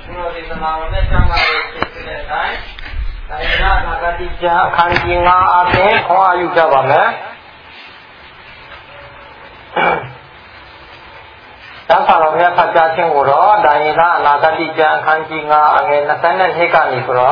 Kalau di tengah-tengah sama istilah saya nak tiga akan tinggal apa? Kau ayu jawab le. Dan kalau dia kerja cenggulo, dan ini nak tiga akan tinggal angin nasional hekan ni bro.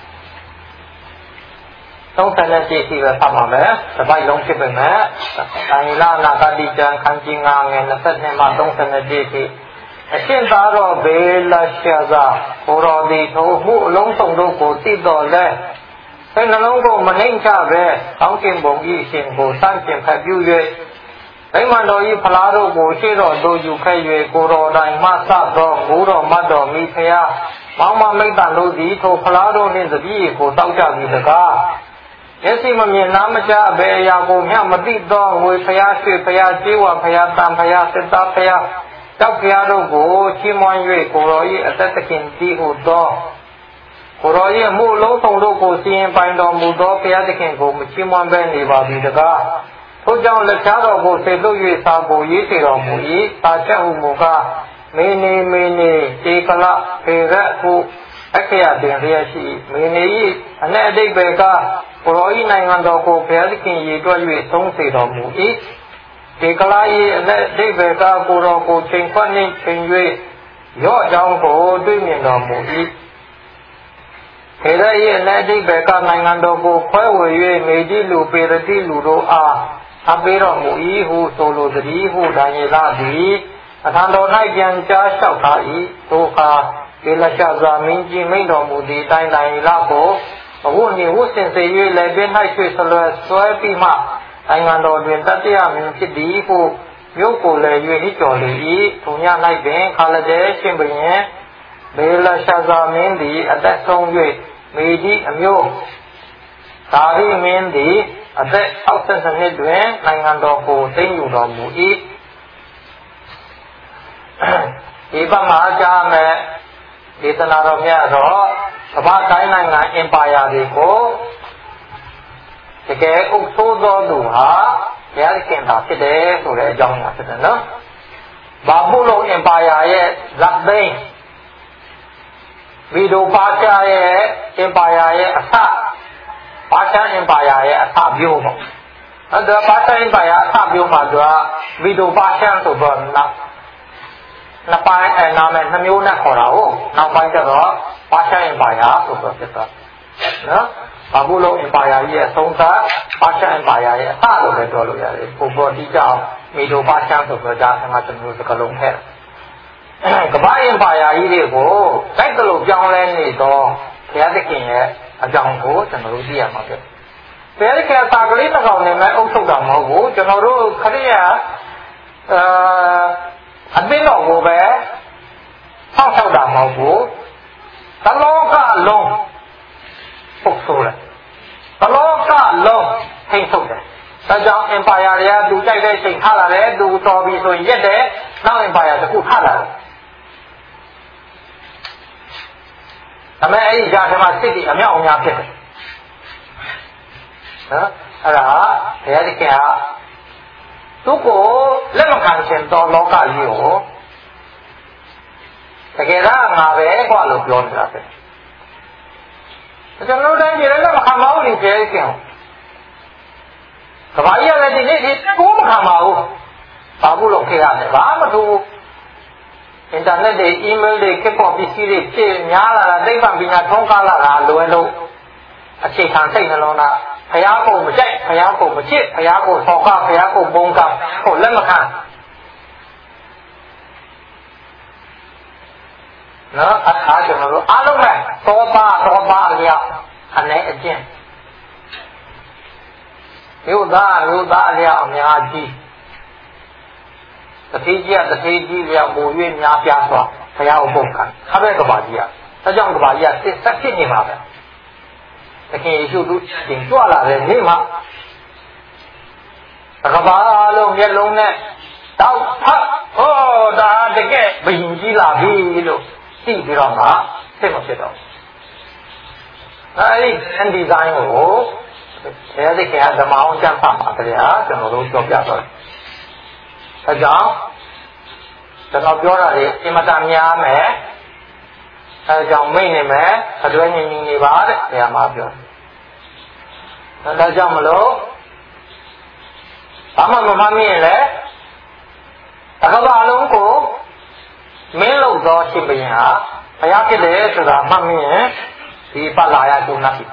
Trong thời gian chỉ là sao mà bé, là bài long chỉ bên mẹ, tại là nãy đi chơi khăn chỉ ngang nghe là tất nhiên mà trong thời gian chỉ hiện tại rồi về là xe ra, rồi đi thâu vụ long sông đâu có tí đó嘞, cái nó long có mình nên trả về, trong kim bông y xin có sang kim khai biểu về, cái mà đôi y phá đâu có xe rồi đôi y khai về, có rồi đại mà sát đó, có rồi mà đó mi thấy à, mà mấy đàn đôi đi thâu phá đâu nên là gì có tao trả gì được cả. Yesi mami nama cha be ya ko nya mati do ngoi phaya sui phaya jiwa phaya tam phaya sita phaya chau phaya do ko chi mon yue ko ro yi atat takin ti ho do ko ro yi mu long song do ko sin pai do mu do phaya takin ko mu chi mon be ni ba bi da ka tho jaung la cha do ko se lo yue sa ko yi se do mu yi sa cha hu mu ka me ni te kala phe ra ko akya tin riya shi me ni ane adai be kaကိုရောဤနိုင်ငံတော်ကိုဘုရားသခင်ရေတွက်၍သုံးစေတော်မူ၏ဒီကလာ၏အလက်ဒိဗ္ဗေကကိုရောကိုချိန်ခွက်နှင့်ချိန်၍ရော့ကြောင်းကိုတွေ့မြင်တော်မူ၏ခေရ၏အလက်ဒိဗ္ဗေကနိုင်ငံတော်ကိုခွဲဝေ၍မေတိလူပေရတိလူတို့အားအပေးတော်မူ၏ဟုဆိုလိုသည်ဟုဒါယေလသည်အထံတော်၌ပြန်ကြားလျှောက်ထား၏ထိုအခါဒေလရှဇာမင်းကြီးမိန့်တော်မူသည့်တိုင်းတိုင်းလကိုအခုနေဝစင်စေ၍လည်းပြင်း၌ရွှေ့ဆွဲပြီးမှနိုင်ငံတော်တွင်တတိယမင်းဖြစ်သည်ဟုမြို့ကိုလည်း၍ဟစ်ကြော်လေ၏ထိုည၌ပင်ခါလဒဲရှင်ဘုရင်ဘေလရှာဇာမင်းသည်အသက်ဆုံး၍မေဒီအမျိုးဒါရိမင်းသည်အသက်62နှစ်တွင်နိုင်ငံတော်ကိုသိမ်းယူတော်မူ၏ဒီပမာကြားမဲ့ဒေသနာတော်မြတ်တော့ကမ္ဘာတိုင်းနိုင်ငံအင်ပါယာတွေကိုတကယ်အုပ်စိုးသောသူဟာဘုရားရှင်သာဖြစ်တယ်ဆိုတဲ့အကြောင်းအရာဖြစ်တယ်နော်။ဘာဘူးလုံးအင်ပါယာရဲ့ဇတ်သိန်းဗီဒိုပါရှားရဲ့အင်ပါယာရဲ့အစပါရှားအင်ပါယာရဲ့အစမျိုးပေါ့။အဲ့ဒါပါရှားအင်ပါယာအစမျိုးမှာသူကဗီဒိုပါရှားဆိုတော့နှစ်ပိုင်းနာမည်နှမျိုးနဲ့ခေါ်တာဟုတ်နောက်ပိုင်းကျတော့ပါရှားအင်ပါယာဆိုတော့ဖြစ်သွားနော်ဘာဘူးလုံးအင်ပါယာကြီးရဲ့အဆုံးသတ်ပါရှားအင်ပါယာရဲ့အစလို့လည်းပြောလို့ရတယ်ပုံပေါ်တိကျအောင်မီဒိုပါရှားဆိုတော့ဒါကကျွန်တော်စကလုံးထဲကမ္ဘာအင်ပါယာကြီးတွေကိုတိုက်တယ်လို့ပြောင်းလဲနေတော့ဘုရားသခင်ရဲ့အကြောင်းကိုကျွန်တော်တို့သိရမှာဖြစ်ဘုရားသခင်သာကလေးတစ်ကောင်နဲ့မဲ့အုပ်ချုပ်တာမဟုတ်ဘူးကျွန်တော်တို့ခရိယာအသိတော်ကိုပဲဆောက်ရှောက်တာမဟုတ်ဘူးတလောကလုံးပုတ်ဆိုးတယ်တလောကလုံးထိမ့်ထုတ်တယ်ဒါကြောင့် empire တွေကသူကြိုက်တဲ့ချိန်ထားလာတယ်သူတော်ပြီဆိုရင်ရက်တယ်နောက် empire တစ်ခုထားလာတယ်ဒါမဲ့အဲ့ဒီຢာထဲမှာစိတ်တွေအမြောက်အများဖြစ်တယ်နော်အဲ့ဒါဘုရားသခင်ကသူ့ကိုလက်မခံခြင်းတော့လောကကြီးကိုတကယ်တော့ငါပဲကွာလို့ပြောနေတာပဲကျွန်တော်တိုင်းပြည်လည်းမခံပါဘူးလေကျဲကျင်ကဘာကြီးလည်းဒီနေ့ဒီကိုမခံပါဘူးဘာဘူးလို့ခေရတယ်ဘာမှမထူးအင်တာနက်တွေအီးမေးလ်တွေခေတ်ပေါ်ပစ္စည်းတွေဖြစ်များလာတာသိပ္ပံပညာထုံးကားလာတာလွယ်လို့အခြေခံစိတ်နှလုံးသားဘုရားကိုမကြိုက်ဘုရားကိုမချစ်ဘုရားကိုဆောက်ကဘုရားကိုပုံကကိုလက်မခံနော်အခါကျွန်တော်တို့အားလုံးနဲ့သောပါအလျောက်အနေအကျင့်မြို့သားအလျောက်အများကြီးတတိကြီးလျောက်ပုံ၍များပြားစွာဘုရားကိုပုံခံခါပဲကဘာကြီးอ่ะဒါကြောင့်ကဘာကြီးอ่ะစစ်ဆက်ဖြစ်နေမှာပဲတခင်ယေရှုသူတင်ကြွလာတဲ့နေ့မှာကဘာလုံးမျက်လုံးနဲ့တောက်ဖတ်ဟောဒါတကယ်ဘယင်ကြီးလာပြီလို့သိပြီးတော့မှသိမဖြစ်တော့အဲဒီအန်ဒီဇိုင်းကိုဘုရားသခင်ကဓမ္မအောင်ကျမ်းဖတ်ပါကြရာကျွန်တော်တို့ပြောပြတော့ဒါကြောင့်ကျွန်တော်ပြောတာလေအင်မတန်များမယ်ကြောင့်မိတ်နေမယ်အတွဲငြိမ်နေပါတဲ့ဆရာမပြောဒါကြောင့်မလို့ဘာမှမမှတ်မိရင်လည်းတစ်ကမ္ဘာလုံးကိုမင်းလို့သောရှင်ဘုရင်ဟာဘုရားဖြစ်တယ်ဆိုတာမှတ်မိရင်ဒီပတ်လာရကျုံနာပြီ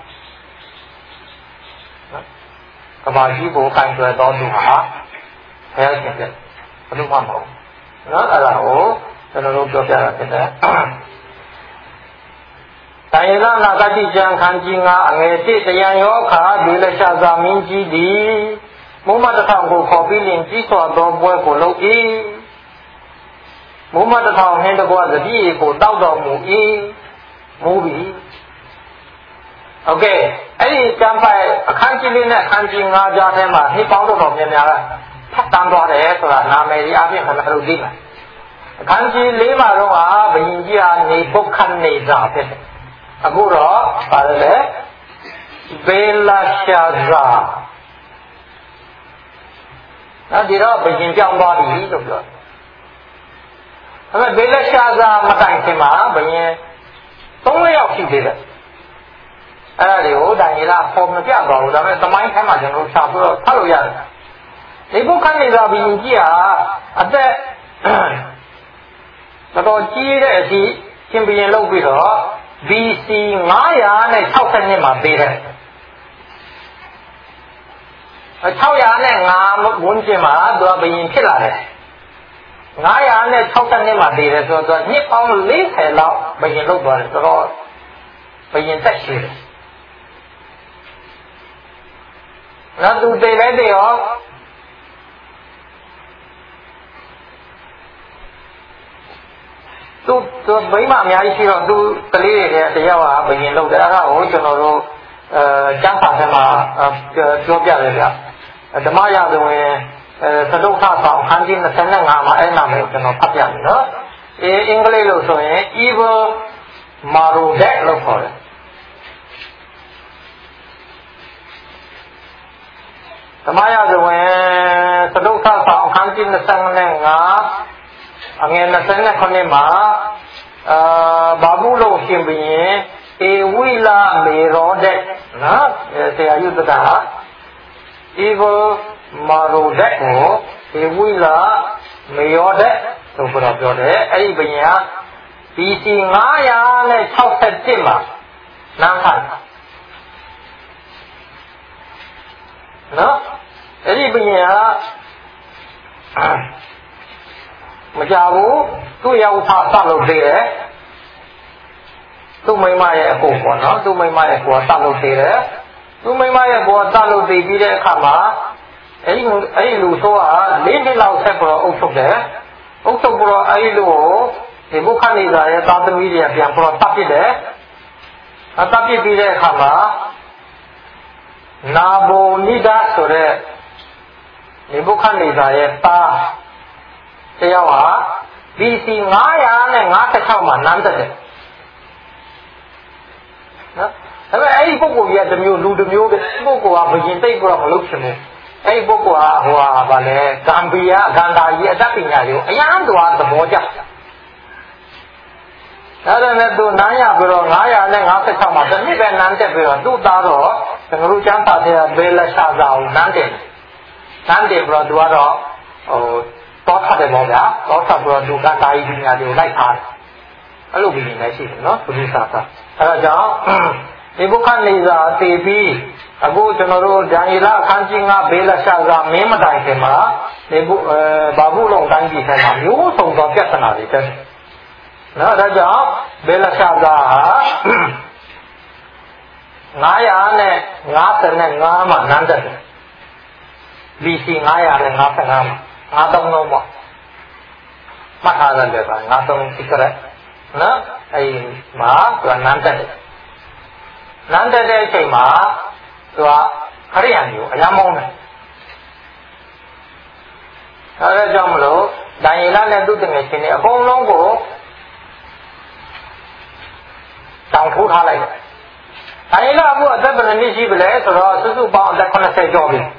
ကမ္ဘာကြီးကိုကင်တွယ်တော်သူဟာဘုရားရှင်ဖြစ်ဘယ်လိုမှမဟုတ်နော်အဲ့ဒါကိုကျွန်တော်တို့ပြောပြတာဖြစ်တယ်တိုင်းရနာဂတိကျမ်းခန်းကြီး9အငယ်1တရားရောခါဒီလက်ရှာသာမင်းကြီးသည်မုံမတထောင်ကိုခေါ်ပြီးလင်ကြီးစွာသောပွဲကိုလုပ်၏မုံမတထောင်နှင့်တကွသတိကိုတောက်တော်မူ၏မူပြီးโอเคအဲ့ဒီကျမ်းပိုက်အခန်းကြီးလေးနဲ့အခန်းကြီး9ကြားထဲမှာနှိပေါင်းတော်များများကထပ်တန်းသွားတယ်ဆိုတာနာမည်ကြီးအပြင်ခဏခဏသိတယ်အခန်းကြီး4မှာတော့ဘယင်ကြီးဟာနေပုတ်ခတ်နေကြဖြစ်တယ်အခုတော့ပါတယ်လေဘေလာရှာဇာဒီတော့ဘယင်ပြောင်းသွားပြီလို့ပြောတယ်။ဒါပေမဲ့ဘေလာရှာဇာမတိုင်ခင်မှာဘယင်3ယောက်ရှိသေးတယ်။အဲ့ဒါတွေကိုဒိုင်ရီလာပေါ်မပြသွားဘူးဒါပေမဲ့သမိုင်းထဲမှာကျွန်တော်တို့ရှာပြီးတော့ဖတ်လို့ရတယ်။ဒီဘုခဏိသာဘယင်ကြီးဟာအသက်တော်ကြီးတဲ့အထိရှင်ဘယင်လုပ်ပြီးတော့ BC 960မှာပေးတယ်605ဝန်းကျင်မှာသူကဘယင်ဖြစ်လာတယ်960မှာပေးတယ်ဆိုတော့နှစ်ပေါင်း40လောက်ဘယင်လုပ်သွားတယ်ဆိုတော့ဘယင်သက်ရှိတယ်နောက်သူတည်လဲတည်ရောသူမိမအများကြီးရှိတော့သူကလေးတွေတယောက်ဟာဘယင်လုပ်တယ်အဲ့ဒါကိုကျွန်တော်တို့ကျမ်းစာထဲမှာပြောပြတယ်ဗျဓမ္မရာဇဝင်သဒုဋ္ဌဆောင်ခန်းကြီး25မှာအဲ့နာမည်ကိုကျွန်တော်ဖတ်ပြမယ်နော်အင်္ဂလိပ်လို့ဆိုရင် evil Marodet လို့ခေါ်တယ်ဓမ္မရာဇဝင်သဒုဋ္ဌဆောင်ခန်းကြီး25အငယ်29မှာဘာဘူးလို့ရှင်ဘုရင်ဧဝိလမေရောဒက်နော်ဆရာယုတ္တက evil Marodet ကိုဧဝိလမေရောဒက်ဆိုပြီးတော့ပြောတယ်အဲ့ဒီဘုရင်က BC 961မှာနန်းထိုင်နော်အဲ့ဒီဘုရင်ကမကြဘူးသူ့ရောက်ထားစလုပ်သေးတယ်သူ့မိမရဲ့အကိုပေါ့နော်သူ့မိမရဲ့ကိုစလုပ်သေးတယ်သူ့မိမရဲ့ကိုစလုပ်သေးပြီးတဲ့အခါမှာအဲ့ဒီလူဆိုးက4နှစ်လောက်ဆက်ပြီးတော့အုပ်ချုပ်တယ်အုပ်ချုပ်ပြီးတော့အဲ့ဒီလူကိုဒီဘုခဏိသာရဲ့သာသမီတွေကပြန်ပြီးတော့တပ်ပစ်တယ်တပ်ပစ်ပြီးတဲ့အခါမှာနာဘိုနိဒဆိုတဲ့ဒီဘုခဏိသာရဲ့သားတယောက်ဟာ BC 956မှာနန်းတက်တယ်နော်ဒါပေမဲ့အဲ့ဒီပုဂ္ဂိုလ်ကြီးကတစ်မျိုးလူတစ်မျိုးပဲပုဂ္ဂိုလ်ကဘယင်သိပ်ပြီးတော့မလုပ်ချင်ဘူးအဲ့ဒီပုဂ္ဂိုလ်ကဗာလဲဂမ်ဘီယာဂန္ဓာကြီးအတတ်ပညာတွေကိုအရန်တော်သဘောကျဒါနဲ့သူနန်းရပြီးတော့956မှာတစ်နှစ်ပဲနန်းတက်ပြီးတော့သူ့သားတော့ကျွန်တော်တို့ကျမ်းစာထဲကဘေလရှာဇာကိုနန်းတယ်ပြီးတော့သူကတော့တော့ထတယ်ပေါ့ဗျာတော့ထပြီးတော့သူကတာယီပညာတွေကိုလိုက်ထားတယ်အဲ့လိုပြီးနေရှိတယ်နော်ဘုရားစာအဲ့ဒါကြောင့်ဒီဘုခဏိဇာတည်ပြီးအခုကျွန်တော်တို့ဒံယေလအခန်းကြီး9ဘေလရှာဇာမင်းမတိုင်ခင်မှာဒီဘာဘူးလုံးတိုင်းကြီးထဲမှာမျိုးစုံသောပြဿနာတွေတက်တယ်နော်ဒါကြောင့်ဘေလရှာဇာဟာ955မှာနန်းတက်တယ် BC 955မှာ53လုံးပေါ့မှတ်ထားတယ်ဗျာ53စိကရက်နော်အဲ့မှာသူကနန်းတက်တယ်နန်းတက်တဲ့အချိန်မှာသူကခရိယန်မျိုးအရမ်းမုန်းတယ်အဲဒါကြောင့်မလို့ဒံယေလနဲ့သူ့တငယ်ချင်းတွေအကုန်လုံးကိုတောင်းထိုးထားလိုက်တယ်ဒံယေလအခုအသက်ဘယ်နှစ်ရှိပြီလဲဆိုတော့စုစုပေါင်းအသက်80ကျော်ပြီ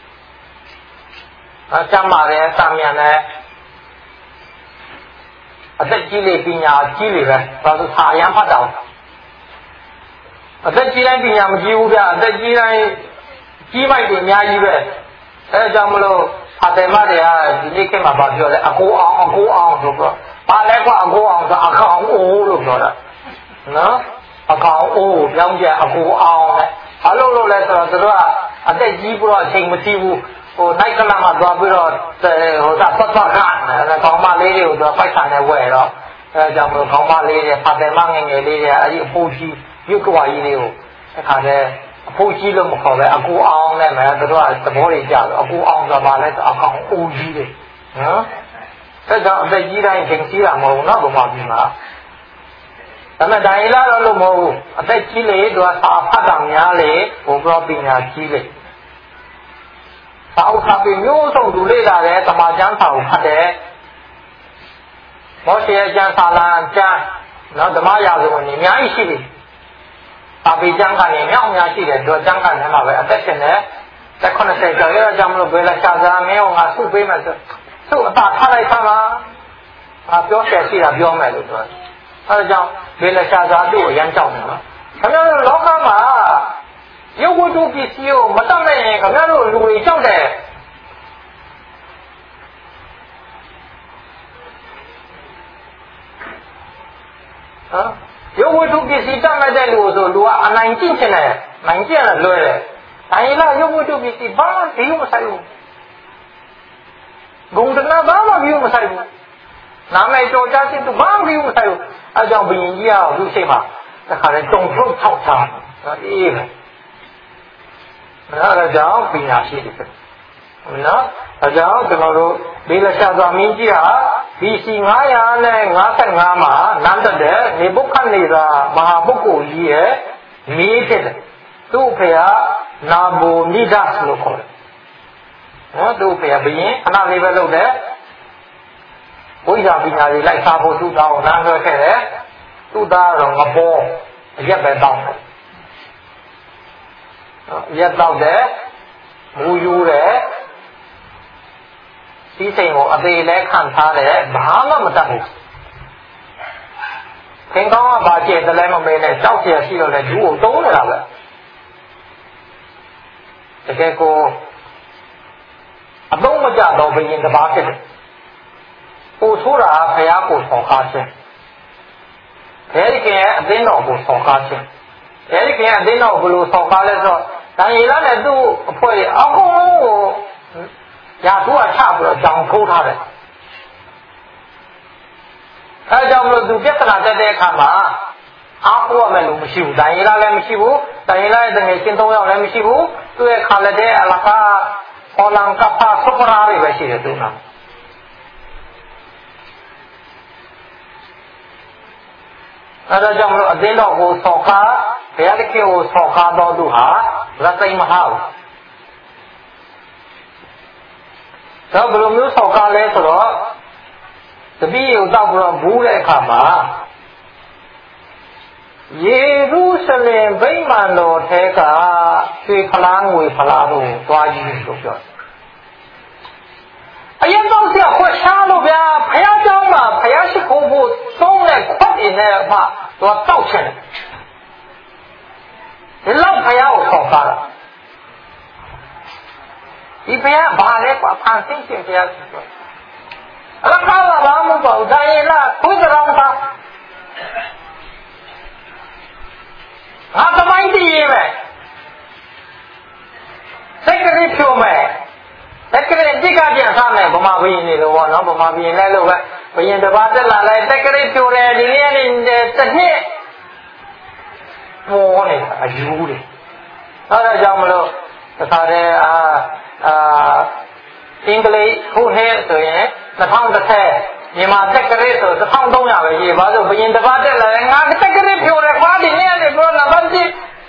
ကျမ်းမာတယ်စာမြန်တယ်အသက်ကြီးလေပညာကြီးလေပဲဘာလို့စာအရန်ဖတ်တာအသက်ကြီးတိုင်းပညာမကြီးဘူးဗျအသက်ကြီးတိုင်းကြီးမိုက်တွေအများကြီးပဲအဲဒါကြောင့်မလို့ဖာတယ်မတွေကဒီနေ့ခေတ်မှာဘာပြောလဲအကိုအောင်ဆိုတော့ဘာလဲကွာအကိုအောင်ဆိုအကောင်အိုးလို့ပြောတာနော်အကောင်အိုးပြောင်းကြအကိုအောင်နဲ့ဘာလို့လဲဆိုတော့သူတို့ကအသက်ကြီးပြီးတော့အချိန်မရှိဘူးဟိုနိုင်ကလာမှာသွားပြီးတော့ဟိုသာပတ်ကကောင်းမလေးတွေကိုသူပိုက်ဆံနဲ့ဝယ်တော့အဲကြောင့်မလို့ကောင်းမလေးတွေဖာတယ်မငယ်ငယ်လေးတွေအဲဒီအဖိုးကြီးရုပ်ကဝါကြီးတွေကိုအခါတဲ့အဖိုးကြီးလို့မခေါ်ပဲအကူအောင်နဲ့မယ်သူတို့ကသဘောတွေကြတော့အကူအောင်ဆိုတာဘာလဲဆိုအကောင်အိုးကြီးတွေနော်အဲကြောင့်အသက်ကြီးတိုင်းချိန်ကြီးတာမဟုတ်ဘူးနော်ဘုမပြည်မှာဒါမဲ့ဒိုင်လာတော့လို့မဟုတ်ဘူးအသက်ကြီးလေသူကစာဖတ်တာများလေဘုရားပညာကြီးလေစာအုပ်စာပေမျိုးစုံသူလေ့လာတယ်တမန်ကျမ်းစာကိုဖတ်တယ်မောရှေရဲ့ကျမ်းစာလမ်းကျမ်းနော်ဓမ္မရာဇဝင်အများကြီးရှိပြီစာပေကျမ်းကနေမြောက်များရှိတယ်သူကျမ်းကန်ထဲမှာပဲအသက်ရှင်တယ်သက်80ကျော်ရတဲ့ကြောင့်မလို့ဘယ်လာရှာစားမင်းကငါစုပေးမယ်ဆိုသူ့အသာထားလိုက်သမှာငါပြောရှယ်ရှိတာပြောမယ်လို့ပြောတယ်အဲဒါကြောင့်ဘယ်လာရှာစားသူ့ကိုရမ်းကြောက်တယ်နော်ခင်ဗျားတို့လောကမှာရုပ်ဝတ္ထုပစ္စည်းကိုမတတ်နိုင်ရင်ခင်ဗျားတို့လူတွေကြောက်တယ်ဟမ်ရုပ်ဝတ္ထုပစ္စည်းတတ်မဲ့တဲ့လူဆိုလူကအနိုင်ကျင့်ချင်တယ်နိုင်ကျင့်တယ်လွယ်တယ်ဒါရင်လားရုပ်ဝတ္ထုပစ္စည်းဘာမှမဆိုင်ဘူးဂုဏ်တနာဘာမှမဆိုင်ဘူးနာမည်တော်ကြားခြင်းသူဘာမှမဆိုင်ဘူးအဲကြောင့်ဘုရင်ကြီးကသူ့ရှိမှတခါတည်းတုံထုတ်ထောက်ထားအေးပဲအဲကြောင့်ပညာရှိတယ်နော်အဲကြောင့်ကျွန်တော်တို့ဒီလက်ရှာသွားမင်းကြီးဟာBC 955မှာနန်းတက်တဲ့နေဘုခနေသာမဟာပုဂ္ဂိုလ်ကြီးရဲ့မီးဖြစ်တယ်သူ့ဖေဟာနာဘိုမိဒတ်လို့ခေါ်တယ်နော်သူ့ဖေကဘယင်ခဏလေးပဲလုပ်တယ်ဝိဇ္ဇာပညာတွေလိုက်စားဖို့သူ့သားကိုလမ်းလွှဲခဲ့တယ်သူ့သားကတော့ငပေါ်အရက်ပဲတောင်းတယ်ရက်တောက်တယ်မူယူတယ်စီးစိမ်ကိုအသေးလဲခံထားတယ်ဘာမှမတတ်ဘူးခင်ကောင်းကဘာကျဲတလဲမမေးနဲ့ကြောက်เสียရှိတော့လဲဂျူးကိုတုံးနေတာပဲတကယ်ကိုအလုံးမကြတော့ဘယင်တစ်ပါးဖြစ်တယ်ပို့ဆိုးတာဘုရားကိုဆောင်ကားခြင်းဘယ်ဒီကဲအသိတော်ကိုဆောင်ကားခြင်းဘယ်ဒီကဲအသိတော်ဘလို့ဆောင်ကားလဲဆိုတော့တန်ရီလာနဲ့သူ့အဖွဲ့အကုန်လုံးကိုရာသူကချပြီးတော့ကြောင်ထိုးထားတယ်အဲကြောင့်မလို့သူပြဿနာတက်တဲ့အခါမှာအားကိုးရမယ်လို့မရှိဘူးတန်ရီလာလည်းမရှိဘူးတန်ရီလာရဲ့တငယ်ချင်း3ယောက်လည်းမရှိဘူးသူ့ရဲ့ခါလက်တဲ့အလကားဟောလန်ကဖာဆုပရာတွေပဲရှိတယ်သူနာအဲဒါကြောင့်မလို့အသိတော်ကိုဆော်ကားဘုရားသခင်ကိုဆော်ကားတော်သူဟာရသိမဟာဘူးတော့ဘယ်လိုမျိုးဆော်ကားလဲဆိုတော့တပည့်ကိုတောက်ပြီးတော့ဘူးတဲ့အခါမှာယေရုရှလင်ဗိမာန်တော်ထဲကရွှေဖလားငွေဖလားတို့တွားကြီးလို့ပြောတယ်အရင်တော့ဆရာခွက်ရှားလို့ဗျာဖះเจ้าမှာဖះရှိခိုးဖို့သုံးတဲ့ခွက်တွေနဲ့မှသူကတောက်ချင်တယ်ဒီလောက်ဖះကိုဆော်ကားတာဒီဖះဘာလဲကွာဖန်ဆင်းရှင်ဖះဆိုအလကားကဘာမှမပေါ့ဒါရင်လားဘုရားတော်ကငါသမိုင်းတည်ရေးမယ်စိတ်ကလေးဖြိုးမယ်တက်ကလေးတိကပြန်စားမယ်ဗမာဘုရင်တွေလို့ပေါ့နော်ဗမာဘုရင်လည်းလို့ပဲဘုရင်တစ်ပါးတက်လာလိုက်တက်ကလေးဖြိုးတယ်ဒီနေ့နေ့တစ်နှစ်ပေါ်နေတာအယူတွေအဲဒါကြောင့်မလို့တခါတည်းအင်္ဂလိပ်ခုနှစ်ဆိုရင်2010မြန်မာတက်ကလေးဆို1300ပဲရှိပါဆိုဘုရင်တစ်ပါးတက်လာတယ်ငါတက်ကလေးဖြိုးတယ်ခွာဒီနေ့နေ့ပြောနံပါတ်1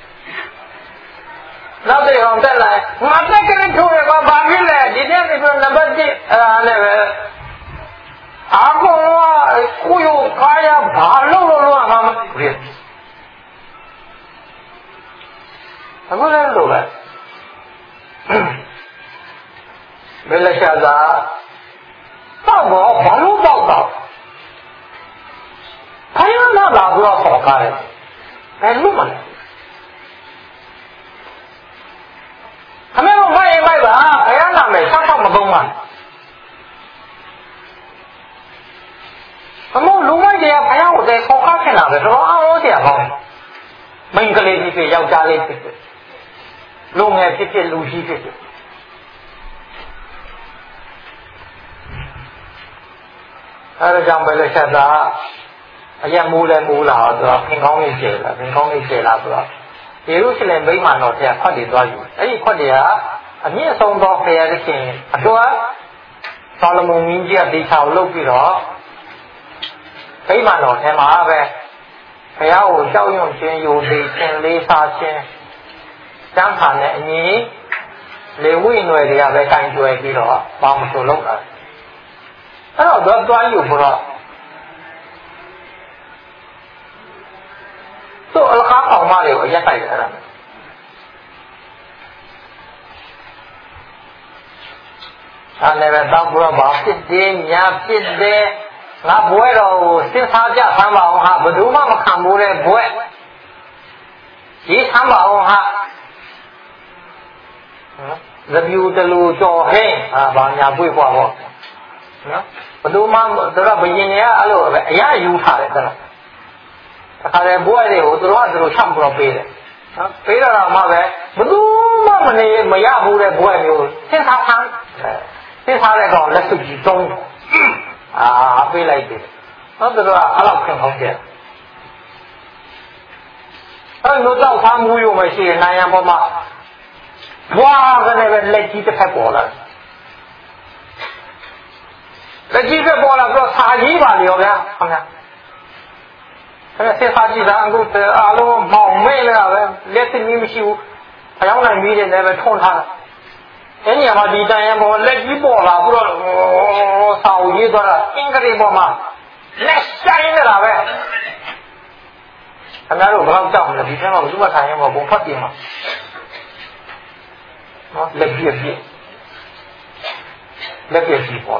နောက်တဲ့အောင်တက်လာငါတက်ကလေးဖြိုးတယ်ကွာဘာဖြစ်လဲဒီနေ့နေ့ပြောနံပါတ်1အဲ့ဒါနဲ့ပဲအကောင်ကကိုယ်ကာယဘာလို့ငါမသိဘူးအခုလည်းလို့ပဲဘယ်လက်ရှာသာတော့ဘာလို့တော့လာပြီးတော့ခေါ်ကားတယ်ဘယ်လို့မလဲခမတို့မိုက်ပါဘုရားနာမယ်ဆောက်ဆောက်မကုန်းပါခမို့လူမိုက်တွေကဘုရားကိုတည်းခေါ်ကားခင်လာပဲတော်အောင်လို့ဆရာကောင်းမိန်းကလေးဖြစ်ဖြစ်ယောက်ျားလေးဖြစ်ဖြစ်လူငယ်ဖြစ်ဖြစ်လူကြီးဖြစ်ဖြစ်အဲဒါကြောင့်ပဲလေဆက်တာအရက်မိုးလဲမိုးလာတော့ဖင်ကောင်းလေးကျဲလာဆိုတော့ယေရုရှလင်ဗိမာန်တော်ဆရာခွက်တွေသွားယူအဲ့ဒီခွက်တွေကအမြင့်ဆုံးသောဘုရားသခင်အတွက်ဆာလမုန်မင်းကြီးကဒေသကိုလုပ်ပြီးတော့ဗိမာန်တော်ထဲမှာပဲဘုရားကိုကြောက်ရွံ့ခြင်းယိုသိခြင်းလေးစားခြင်းကျမ်းစာနဲ့အညီလေဝိနွယ်တွေကပဲကင်ကျွယ်ပြီးတော့ဘာမှမဆိုလုပ်တာအဲ့တော့သွားယူဖို့တော့သူ့အလကားအောင်မတွေကိုအရက်တိုက်တယ်အဲ့ဒါလည်းပဲတောက်ပြီးတော့ဘာဖြစ်တယ်ညာဖြစ်တယ်ငါဘွဲတော်ကိုစဉ်းစားကြဆမ်းပါအောင်ဟာဘယ်သူမှမခံဘူးတဲ့ဘွဲရေးဆမ်းပါအောင်ဟာသဗျူတလူကြော်ဟင်းဘာညာပွေ့ပွားပေါ့နော်ဘယ်သူမှတော့ဘယင်တွေကအဲ့လိုပဲအရာယူထားတယ်တဲ့တခါတည်းဘွဲတွေကိုသူတို့ကသူတို့ချမ်းပြီးတော့ပေးတယ်နော်ပေးတော့မှပဲဘယ်သူမှမရဘူးတဲ့ဘွဲမျိုးစဉ်းစားဆမ်းစဉ်းစားတဲ့ကောင်လက်စုပ်ကြီးသုံးပေးလိုက်တယ်ဟုတ်တယ်တော့အဲ့လောက်ခင်ဟုတ်တယ်အဲ့လိုတော့ဖမ်းမှုရုံမရှိရင်နိုင်ရန်ပေါ်မှာဘွားကနေပဲလက်ကြီးတစ်ဖက်ပေါ်လာလက်ကြီးတစ်ပေါ်လာပြီးတော့စာကြီးပါလေရောဗျာဟုတ်လားအဲ့ဒါစာကြီးသားအခုအားလုံးမောင်မဲလာပဲလက်သိမရှိဘူးအယောင်းနိုင်ပြီးတယ်လည်းပဲထုံထားတာအဲ့ဒီမှာဒီတန်ရပေါ်လက်ကြီးပေါ်လာပြီးတော့စာအုပ်ရေးသွားတာအင်္ဂလိပ်ပေါ်မှာလက်ဆိုင်နေတာပဲခင်ဗျားတို့ဘယ်တော့ကြောက်မလဲဒီထဲမှာဘယ်သူမှထိုင်ရမှာဘုံဖတ်ပြင်မှာနော်လက်ပြည့်ပေါ်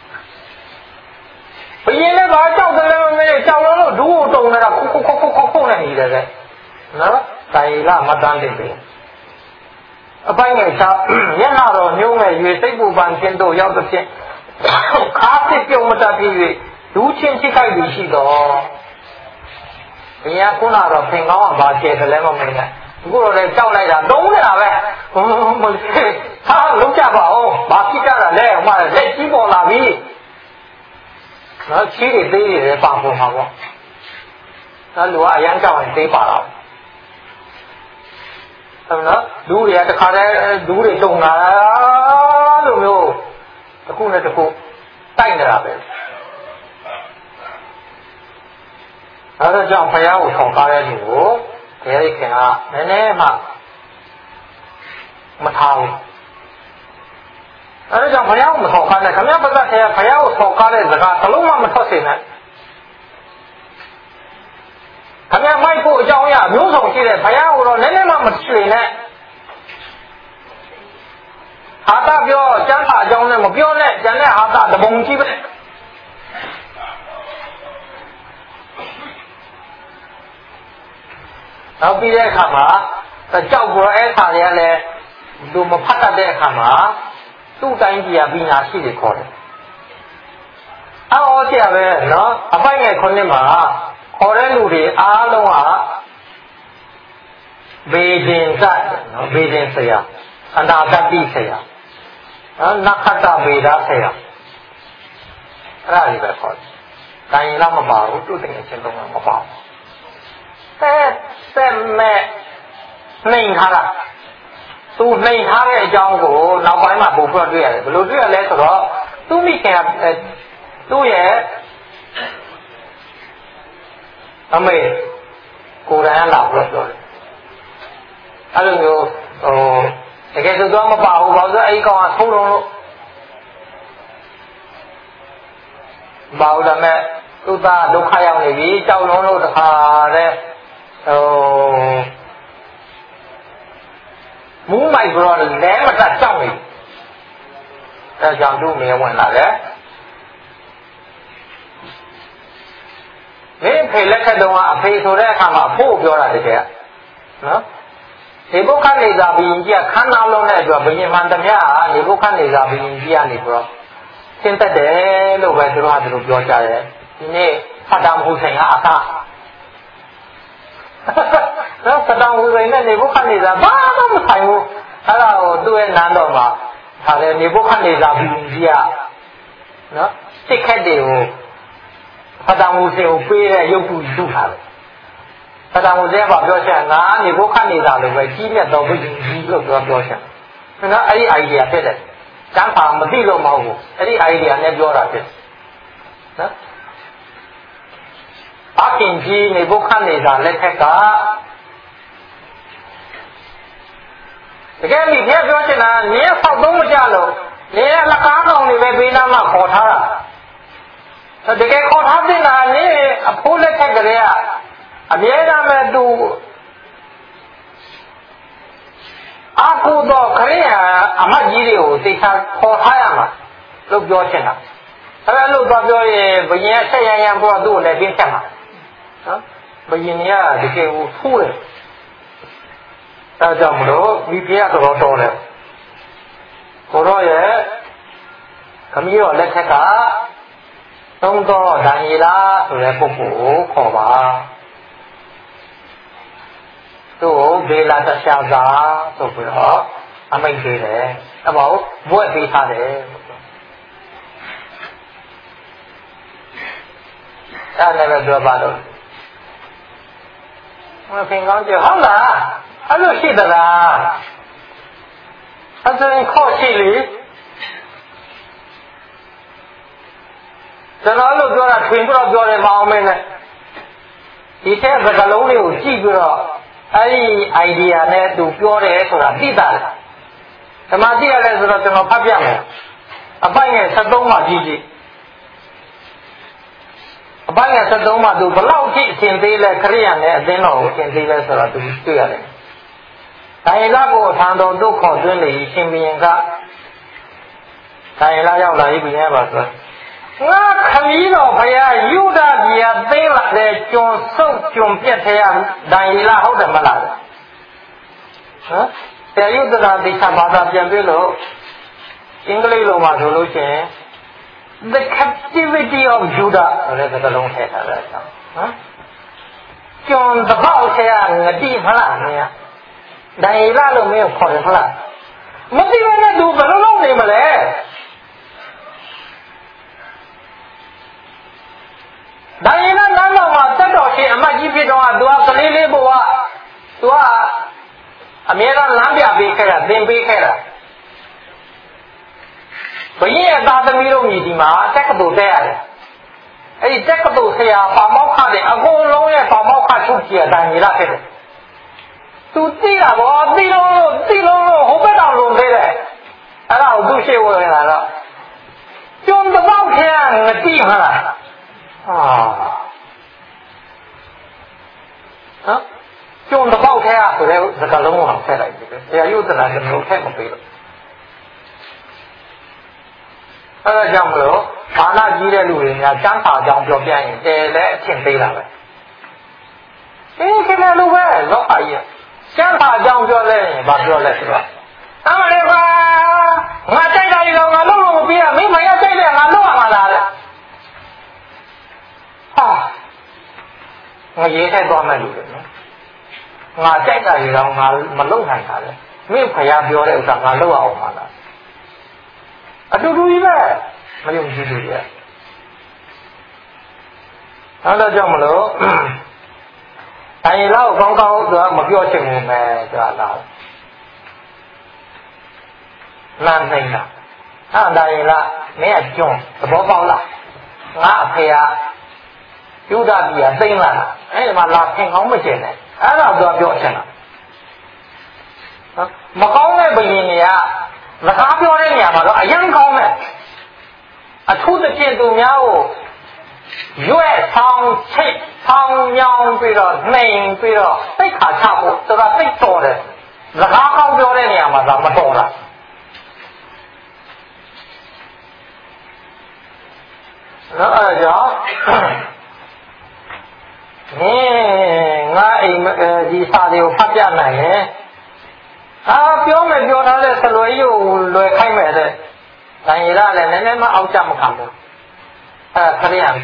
ဘယ်ရင်လည်းဘာကြောက်တယ်လဲမင်းကြောက်လို့ဒူးကိုတုံနေတာခုနဲ့နေတယ်နော်တိုင်လာမတန်းတယ်ပဲအပိုင်းငယ်ချမျက်နှာတော်ညှိုးမဲ့ရွေစိတ်ပူပန်ခြင်းတို့ရောက်သဖြင့်ခါဖြစ်ပြုံမတတ်ဖြစ်၍လူချင်းချိခိုက်ပြီးရှိတော့ဘုရားခုနတော့ဖင်ကောင်းကဘာကျဲတယ်လဲမမင်းနဲ့အခုတော့လည်းကြောက်လိုက်တာတုံးနေတာပဲမလေးဟာလုံးကြပါဦးဘာဖြစ်ကြတာလဲဟိုမှာလက်ကြီးပေါ်လာပြီနော်ချီးတွေသေးတယ်ပါပေါ်မှာပေါ့နော်လူကအရန်ကြောက်ရင်သေးပါတော့ဟုတ်နော်လူတွေကတခါတည်းလူတွေတုံလာလို့မျိုးတစ်ခုနဲ့တစ်ခုတိုက်နေတာပဲအဲဒါကြောင့်ဘုရားကိုဆောင်ကားတဲ့လူကိုဘုရားခင်ကနည်းနည်းမှမထားဘူးအဲဒါကြောင့်ဘုရားကိုမဆောင်ကားနဲ့ခမည်းပတ်သက်တဲ့ဘုရားကိုဆောင်ကားတဲ့စကားတစ်လုံးမှမထွက်စေနဲ့ခမည်းမိုက်ဖို့အကြောင်းအရာမျိုးစုံရှိတယ်ဘုရားကိုတော့နည်းနည်းမှမရွှေနဲ့ဟာတာပြောကျမ်းစာအကြောင်းနဲ့မပြောနဲ့ကျန်တဲ့ဟာတာတပုံကြီးပဲနောက်ပြီးတဲ့အခါမှာကြောက်ပေါ်အဲ့ခါတွေကလည်းသူမဖတ်တတ်တဲ့အခါမှာသူ့တိုင်းပြည်ကပညာရှိတွေခေါ်တယ်အော်ဆရာပဲနော်အပိုင်းငယ်ခုနှစ်မှာခေါ်တဲ့လူတွေအားလုံးကဘေဒင်ကနော်ဘေဒင်ဆရာအနာဂတိဆရာနခတဗေဒဆရာအဲ့ဒါလေးပဲခေါ်တယ်။တိုင်းရင်တော့မပါဘူးသူ့တကယ်ချင်းတော့မပါဘူး။ဆက်မဲ့နှိမ်ထားတာသူနှိမ်ထားတဲ့အကြောင်းကိုနောက်ပိုင်းမှာပုံပြတွေ့ရတယ်ဘယ်လိုတွေ့ရလဲဆိုတော့သူ့မိခင်ကသူ့ရဲ့အမေကိုယ်တိုင်လာပြီးတော့ပြောတယ်အဲ့လိုမျိုးတကယ်ဆိုတော့မပါဘူးဘာလို့အဲ့ဒီကောင်ကထုံးလုံးလို့ဘာလို့လဲမဲ့သူ့သားဒုက္ခရောက်နေပြီကြောက်လုံးလို့တခါတဲ့မူးမိုက်ပြီးတော့လဲမတတ်ကြောက်နေအဲကြောင့်သူ့မင်းဝင်လာတယ်မင်းဖေလက်ထက်တုန်းကအဖေဆိုတဲ့အခါမှာအဖို့ပြောတာတကယ်နော်ဒီဘုခနေသာဘုရင်ကြီးကခန္ဓာလုံးတဲ့အတွက်ဘုရင်မှန်သမျှဒီဘုခနေသာဘုရင်ကြီးကနေပြီးတော့ရှင်းတတ်တယ်လို့ပဲသူတို့ကသူတို့ပြောကြတယ်ဒီနေ့ဆဒမ်ဟူစိန်ကအကနော်ဆဒမ်ဟူစိန်နဲ့နေဘုခနေသာဘာမှမဆိုင်ဘူးအဲ့ဒါကိုသူ့ရဲ့နန်းတော်မှာဒါလည်းနေဘုခနေသာဘုရင်ကြီးကနော်စစ်ခက်တွေကိုဆဒမ်ဟူစိန်ကိုပေးတဲ့ရုပ်တုတူထားတယ်ဆဒမ်ဟူစိန်ကပြောချင်ငါနေဘုခနေသာလို့ပဲကြီးမြတ်တော်ဘုရင်ကြီးလို့ပြောချင်နော်အဲ့ဒီ idea ဖြစ်တယ်ကျမ်းစာမသိလို့မဟုတ်ဘူးအဲ့ဒီ idea နဲ့ပြောတာဖြစ်နော်အခင်ကြီးနေဘုခနေတာလက်ထက်ကတကယ်လို့ဘုရားပြောချင်တာနင်းဆောက်သုံးမကြလို့နင်းလက်ကားကောင်တွေပဲဘေးနားမှာခေါ်ထားတာတကယ်ခေါ်ထားတဲ့နာနင်းအဖိုးလက်ထက်ကလေးကအမြဲတမ်းပဲသူအာကိုတော့ခရီးအမတ်ကြီးတွေကိုသိချာခေါ်ထားရမှာလို့ပြောချင်တာအဲ့လိုတော့ပြောရင်ဘယင်ဆက်ရရန်ပေါ်သူ့ကိုလည်းပြင်းချက်မှာနော်ဘယင်ကတကယ်ကိုဖူးတယ်အဲကြောင့်မလို့မိဖုရားတော်တော်တယ်ကိုတော့ရဲ့ခမည်းတော်လက်ထက်ကသုံးတော်ဒံယေလဆိုတဲ့ပုဂ္ဂိုလ်ကိုခေါ်ပါသူ့ကိုဘေလာတရှာသာဆိုပြီးတော့အမိန့်ပေးတယ်အမောဘွဲ့ပေးထားတယ်အဲ့လည်းပြောပါလို့မဖင်ကောင်းကြဟုတ်လားအဲ့လိုရှိသလားအဲ့ဒါရင်ခေါ်ရှိလေကျွန်တော်လို့ပြောတာထွင်ပြီးတော့ပြောတယ်မအောင်မင်းနဲ့ဒီထဲစကားလုံးလေးကိုကြည့်ပြီးတော့အဲ့ဒီ idea နဲ့သူပြောတယ်ဆိုတာသိတာလေဓမ္မတိရလဲဆိုတော့ကျွန်တော်ဖတ်ပြမယ်အပိုင်ငယ်73မှာကြည့်ကြည့်အပိုင်ငယ်73မှာသူဘလောက်ကြည့်အရှင်သေးလဲခရိယန်နဲ့အသင်းတော်ကိုအရှင်သေးလဲဆိုတော့သူတွေ့ရတယ်။ဒါရင်ကကိုထံတော်တို့ခေါ်သွင်းလေရှင်ဘုရင်ကဒါရင်လာရောက်လာပြီဘုရင်ပါဆိုငါခမည်းတော်ဘုရားယူဒပြည်ကသိမ်းလာတဲ့ကျွန်ဆုပ်ကျွန်ပြက်ထဲကဒါရင်လာဟုတ်တယ်မလားဟမ်ဆရာယုဒရာတိသာဘာသာပြန်ပြလို့အင်္ဂလိပ်လိုမှာဆိုလို့ရှိရင် the captivity of Judah ဆိုတဲ့စကားလုံးထည့်ထားတယ်ဟမ်ကျွန်တပေါက်ထဲကငတိမလားမင်းဒါရင်လာလို့မင်းခေါ်တယ်မလားမသိဘဲနဲ့သူဘယ်လိုလုပ်နေမလဲဒါရင်ကလမ်းတော်မှာတက်တော်ရှင်အမတ်ကြီးဖြစ်တော့သူကကလေးလေးဘဝသူကအမြဲတမ်းလမ်းပြပေးခဲ့တာသင်ပေးခဲ့တာဘုရင်ရဲ့သားသမီးတို့မြည်ဒီမှာတက်ကတူတက်ရတယ်အဲ့ဒီတက်ကတူဆရာပါမောက္ခတဲ့အကုန်လုံးရဲ့ပါမောက္ခချုပ်ကြီးအတိုင်းရဖြစ်တယ်သူသိတာဗောသိလုံးလို့ဟိုဘက်တော်လုံးသေးတယ်အဲ့ဒါကိုသူရှေ့ဝင်လာတော့ကျွန်းတစ်ပေါက်ထဲကငတိမလားကျွန်းတစ်ပေါက်ထဲကဆိုတဲ့စကားလုံးကိုထည့်လိုက်တယ်ဆရာယုဒနာကမျိုးထည့်မပေးလို့အဲ့ဒါကြောင့်မလို့ဘာနာကြီးတဲ့လူတွေများစမ်းစာကြောင်းပြောပြရင်တဲလည်းအထင်သေးတာပဲခင်ဗျားလိုပဲလောကကြီးစမ်းစာကြောင်းပြောလဲရင်ဘာပြောလဲဆိုတော့အမလေးကွာငါကြိုက်တာကြီးတော့ငါလုံးလုံးမပြီးရမင်းမရကြိုက်တယ်ငါလုံးရမှာလားတဲ့ဟာငါရေးထိုက်သွားမယ်လူတွေနော်ငါကြိုက်တာကြီးတော့ငါမလုံးနိုင်တာလေမင်းဖယားပြောတဲ့ဥစ္စာငါလုံးအောင်မှာလားအတူတူကြီးပဲမယုံကြည်သူတွေအဲ့ဒါကြောင့်မလို့ဒါရင်တော့ကောင်းကောင်းသူကမပြောချင်ဘူးမယ်ဆိုတာလားနားနိုင်လားအဲ့ဒါရင်လားမင်းကကျွန်းသဘောပေါက်လားငါအဖေကယူဒပြည်ကသိမ်းလာတာအဲ့ဒီမှာလာဖင်ကောင်းမကျင်နဲ့အဲ့ဒါသူကပြောချင်တာမကောင်းတဲ့ဘုရင်တွေကစကားပြောတဲ့နေရာမှာတော့အရင်ကောင်းတယ်အထူးသဖြင့်သူများကိုရွက်ဆောင်ချိတ်ဆောင်ညောင်းပြီးတော့နှိမ်ပြီးတော့သိခါချဖို့ဆိုတာသိတော်တယ်စကားကောင်းပြောတဲ့နေရာမှာဒါမတော်တာနော်အဲ့ဒါကြောင့်ငါအိမ်ဒီစာတွေကိုဖတ်ပြနိုင်ရင်ပြောမယ်ပြောထားတဲ့ဆလွယ်ကြီးကိုလွယ်ခိုင်းမယ်တဲ့ဒိုင်ရလည်းနည်းနည်းမှအောက်ကြမခံဘူးခရိယံ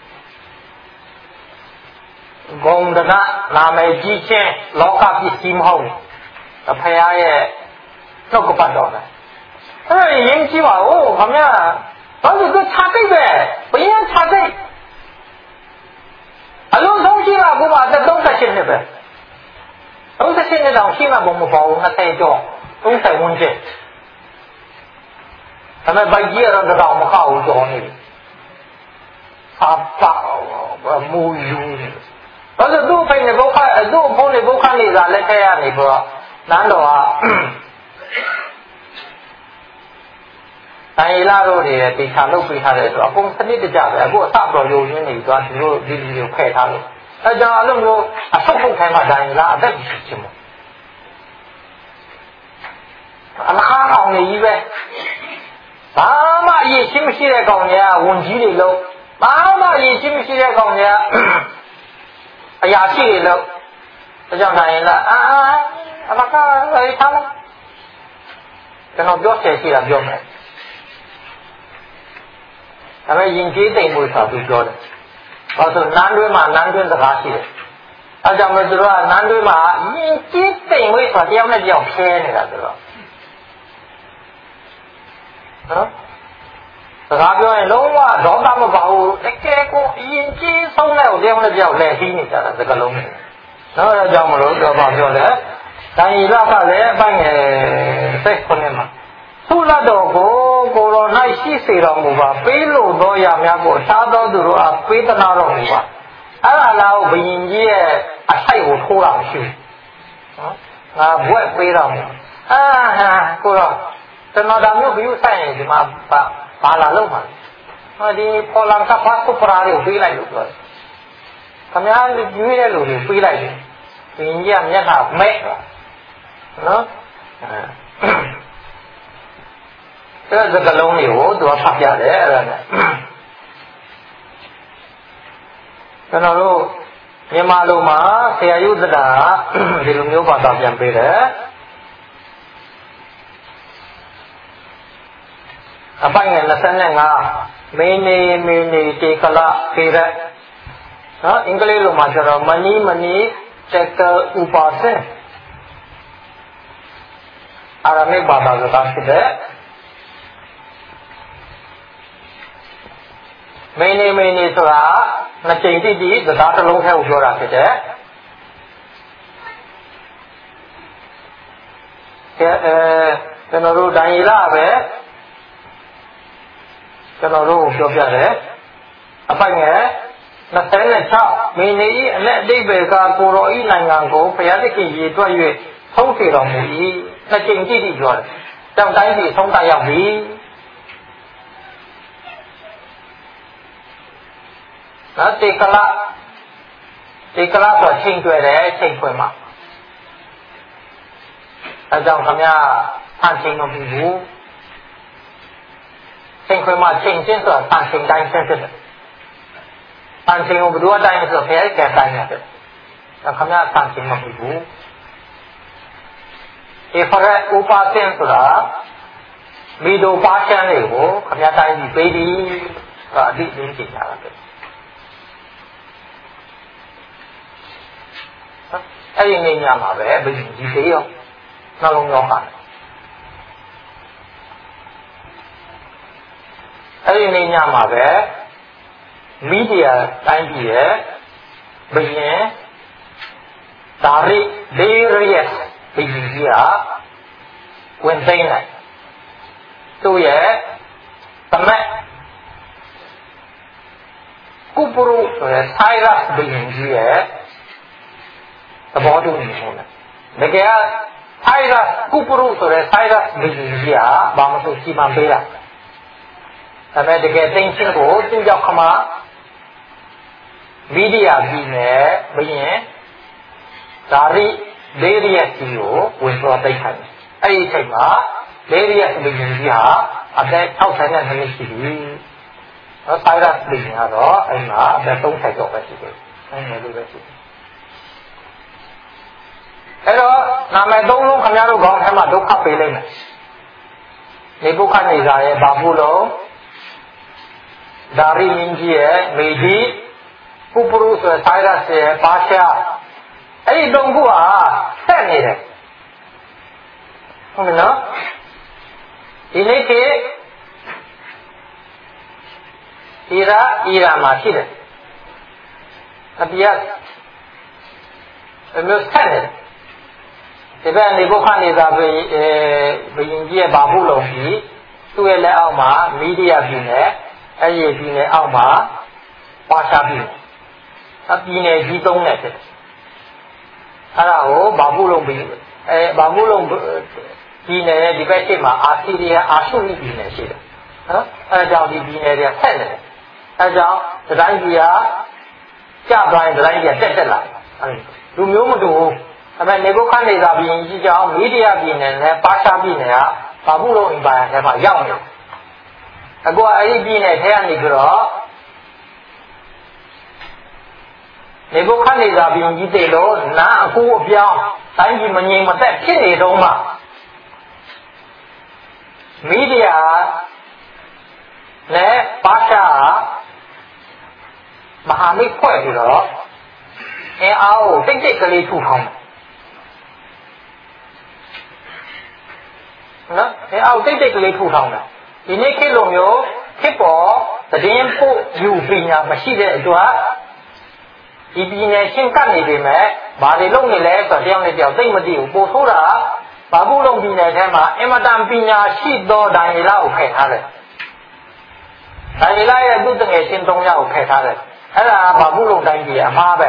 ဂုံဒနာနာမည်ကြီးချင်းလောကပစ္စည်းမဟုတ်ဘူးဖရာရဲ့နှုတ်ကပတ်တော်တယ်အဲ့ရင်ကြည့်ပါဦးခင်ဗျာဘာလို့သူခြာတိတ်ပဲဘယင်းခြာတိတ်အလုံးဆုံးရှိတာကအသက်38နှစ်ပဲ38နှစ်တောင်ရှိမှဘုံမပေါ်ဘူး20ကျော်30ဝန်းကျင်ဒါပေမဲ့ဘိုက်ကြီးကတော့တောင်မခောက်ဘူးကျော်နေပြီမူယူဘာလို့သူ့ဖိနေဘုခသူ့ဖုန်းနေဘုခနေတာလက်ထက်ရနေပြီးတော့နန်းတော်ကတိုင်းလာတို့တွေတေချာလုပ်ပေးထားတယ်ဆိုတော့အကုန်စနစ်တကျပဲအခုအစတော်ရုံရင်းနေသွားဒီလိုဒီလိုဖယ်ထားလို့အဲကြောင့်အလုံးမျိုးအဆုတ်ထုတ်ခိုင်းမှတိုင်းလာအသက်ကြီးချင်းမို့အလားအောင်နေကြီးပဲဘာမှအရေးရှင်းမရှိတဲ့ကောင်တွေကဝန်ကြီးတွေလို့ဘာမှအရေးရှင်းမရှိတဲ့ကောင်တွေကအရာရှိတွေလို့ဒါကြောင့်တိုင်းလာအမကရေးထားလိုက်ကျွန်တော်ပြောချင်ရှိတာပြောမယ်ဒါပေမဲ့ယဉ်ကျေးသိမ်မှုဆိုတာသူပြောတယ်။ဘာလို့နန်းတွင်းမှာနန်းတွင်းစကားရှိတယ်။အဲကြောင့်မို့သူတို့ကနန်းတွင်းမှာယဉ်ကျေးသိမ်မှုဆိုတာတယောက်နဲ့တယောက်ဖဲနေတာဆိုတော့နော်စကားပြောရင်လုံးဝဒေါသမပါဘူးတကယ်ကိုယဉ်ကျေးဆုံးတဲ့တယောက်နဲ့တယောက်လည်းဟင်းနေကြတာစကားလုံးနဲ့နော်အဲကြောင့်မလို့တော့ပြောတယ်။ဒါရီလကလည်းအပိုင်းငယ်16မှာသုလတော်ကိုကိုရော၌ရှိစေတော်မူပါပေးလို့သောရများကိုစားတော်သူတို့အားပေးသနာတော်မူပါအဲ့ဒါလားဘုရင်ကြီးရဲ့အထိုက်ကိုထိုးတာမရှိဘူးနော်ငါဘွဲ့ပေးတော်မူကိုရောကျွန်တော်ဒါမျိုးဘီယူဆိုင်ရင်ဒီမှာဘာလာလို့မှာဒီပေါ်လန်ကပတ်ကိုပရာကိုပေးလိုက်လို့ပြောတယ်ခင်ဗျားရွေးတဲ့လူတွေပေးလိုက်တယ်ဘုရင်ကြီးကမျက်နှာမဲ့နော်အဲ့ဒါစကလုံးတွေကိုသူကဖတ်ပြတယ်အဲ့ဒါနဲ့ကျွန်တော်တို့မြန်မာလူမှာဆရာယုဒတာဒီလိုမျိုးဘာသာပြန်ပေးတယ်အပိုင်းငယ်25မင်းနေတေကလခေရနော်အင်္ဂလိပ်လိုမှာကျတော့မနီတက်ကဥပါစင်အာရမိဘာသာစကားဖြစ်တဲ့မင်းနေဆိုတာနှစ်ကြိမ်တိစကားတစ်လုံးထဲကိုပြောတာဖြစ်တယ်ကျွန်တော်တို့ဒိုင်ရီလာပဲကျွန်တော်တို့ပြောပြတယ်အပိုင်ငယ်26မင်းနေ၏အလက်အတိတ်ပဲကကိုရောဤနိုင်ငံကိုဘုရားသခင်ရေတွက်၍ဆုံးဖြေတော်မူ၏နှစ်ကြိမ်တိပြောတယ်တောင်တိုင်းကြီးဆုံးတရောက်ပြီနော်တေကလဆိုချိန်ကျွဲတယ်ချိန်ခွင်မှာအဲကြောင့်ခင်ဗျာဖန်ချိန်မပြီးဘူးချိန်ခွင်မှာချိန်ချင်းဆိုတာဖန်ချိန်တိုင်းဆက်ဖြစ်တယ်ဖန်ချိန်ကိုဘယ်သူအတိုင်းဆိုတော့ဘယ်ကဲတိုင်းရတယ်ဒါခင်ဗျာဖန်ချိန်မပြီးဘူးဒီဖရက်ဥပါစင်ဆိုတာမီဒိုပါချန်တွေကိုခင်ဗျာတိုင်းပြီးပေးပြီးအတိအကျဉ်းကြည့်ကြတာပဲအဲ့ဒီနေညမှာပဲဘယ်ဒီသေးရောနှလုံးရောဟာအဲ့ဒီနေညမှာပဲမီဒီယာတိုင်းပြည်ရဲ့ဘယင်ဒါရီဒေရီယက်ဘယင်ကြီးကဝင်သိမ်းလိုက်သူ့ရဲ့သမက်ကုပရုဆိုတဲ့ဆိုင်ရပ်ဘယင်ကြီးရဲ့သဘောတူနေဟုတ်လားတကယ်ကဆိုင်ရပ်ကုပရုဆိုတဲ့ဆိုင်ရပ်ဘယင်ကြီးကဘာမှဆိုစီမံပေးတာဒါပေမဲ့တကယ်သိမ်းချင်းကိုသူ့ရောက်ခမမီဒီယာကြီးနဲ့ဘယင်ဒါရီဒေရီယက်ကြီးကိုဝင်သွားသိမ်းခိုင်းတယ်အဲ့ဒီအချိန်မှာဒေရီယက်ဘယင်ကြီးဟာအသက်62နှစ်ရှိပြီဆိုင်ရပ်ဘယင်ကတော့အဲ့မှာအသက်30ကျော်ပဲရှိတယ်အဲ့လိုပဲရှိတယ်အဲ့တော့နာမည်သုံးလုံးခင်ဗျားတို့ခေါင်းထဲမှာဒုက္ခပေးလိုက်မယ်နေပုခနေစာရဲ့ဘာဘူးလုံးဒါရီမင်းကြီးရဲ့မေကြီးပူပရုဆိုဆိုင်ရတ်ရဲ့ပါရှာအဲ့ဒီသုံးခုဟာဆက်နေတယ်ဟုတ်ပြီနော်ဒီနေ့ခေတ်အီရန်မှာရှိတယ်အပြတ်အမျိုးဆက်နေတယ်ဒီဘက်နေဘုခနေသာဘယင်ကြီးရဲ့ဘာဘူးလုံးကြီးသူ့ရဲ့လက်အောက်မှာမီဒီယာပြည်နယ်အဲ့ဒီပြည်နယ်အောက်မှာပါရှားပြည်နယ်အပြည်နယ်ကြီးသုံးနဲ့ဖြစ်တယ်အဲ့ဒါကိုဘာဘူးလုံးပြည်ဘာဘူးလုံးပြည်နယ်ရဲ့ဒီဘက်ရှိမှာအာစီရီယာအာရှုရီပြည်နယ်ရှိတယ်နော်အဲ့ဒါကြောင့်ဒီပြည်နယ်တွေကဆက်နေတယ်အဲ့ကြောင့်ဒီတိုင်းကြီးကကျသွားရင်ဒီတိုင်းကြီးကတက်လာတယ်လူမျိုးမတူဘူးဒါပေမဲ့နေဘုခနေသာပြည်ကြီးကြောင့်မီဒီယာပြည်နယ်နဲ့ပါရှားပြည်နယ်ကဘာဘူးလုံးအင်ပါယာထဲမှာရောက်နေတယ်အခုအဲ့ဒီပြည်နယ်ထဲကနေကြတော့နေဘုခနေသာပြည်ကြီးတေလို့နာအကူအပြောင်းတိုင်းပြည်မငြိမ်မသက်ဖြစ်နေတော့မှမီဒီယာနဲ့ပါရှားမဟာမိတ်ဖွဲ့ပြီးတော့အင်အားကိုတိတ်တိတ်ကလေးထူထောင်တယ်နော်အင်အားကိုတိတ်တိတ်ကလေးထူထောင်တယ်ဒီနေ့ခေတ်လိုမျိုးခေတ်ပေါ်သတင်းပို့ယူပညာမရှိတဲ့အတွက်ဒီပြည်နယ်ရှင်းကပ်နေပေမဲ့ဘာတွေလုပ်နေလဲဆိုတော့တယောက်နဲ့တယောက်သိမသိဘူးပို့ဆိုးတာဘာဘူးလုံးပြည်နယ်ထဲမှာအင်မတန်ပညာရှိသောဒိုင်လာကိုဖယ်ထားတယ်ဒိုင်လာရဲ့သူ့တငယ်ချင်း၃ယောက်ကိုဖယ်ထားတယ်အဲ့ဒါဘာဘူးလုံးတိုင်းပြည်အမှားပဲ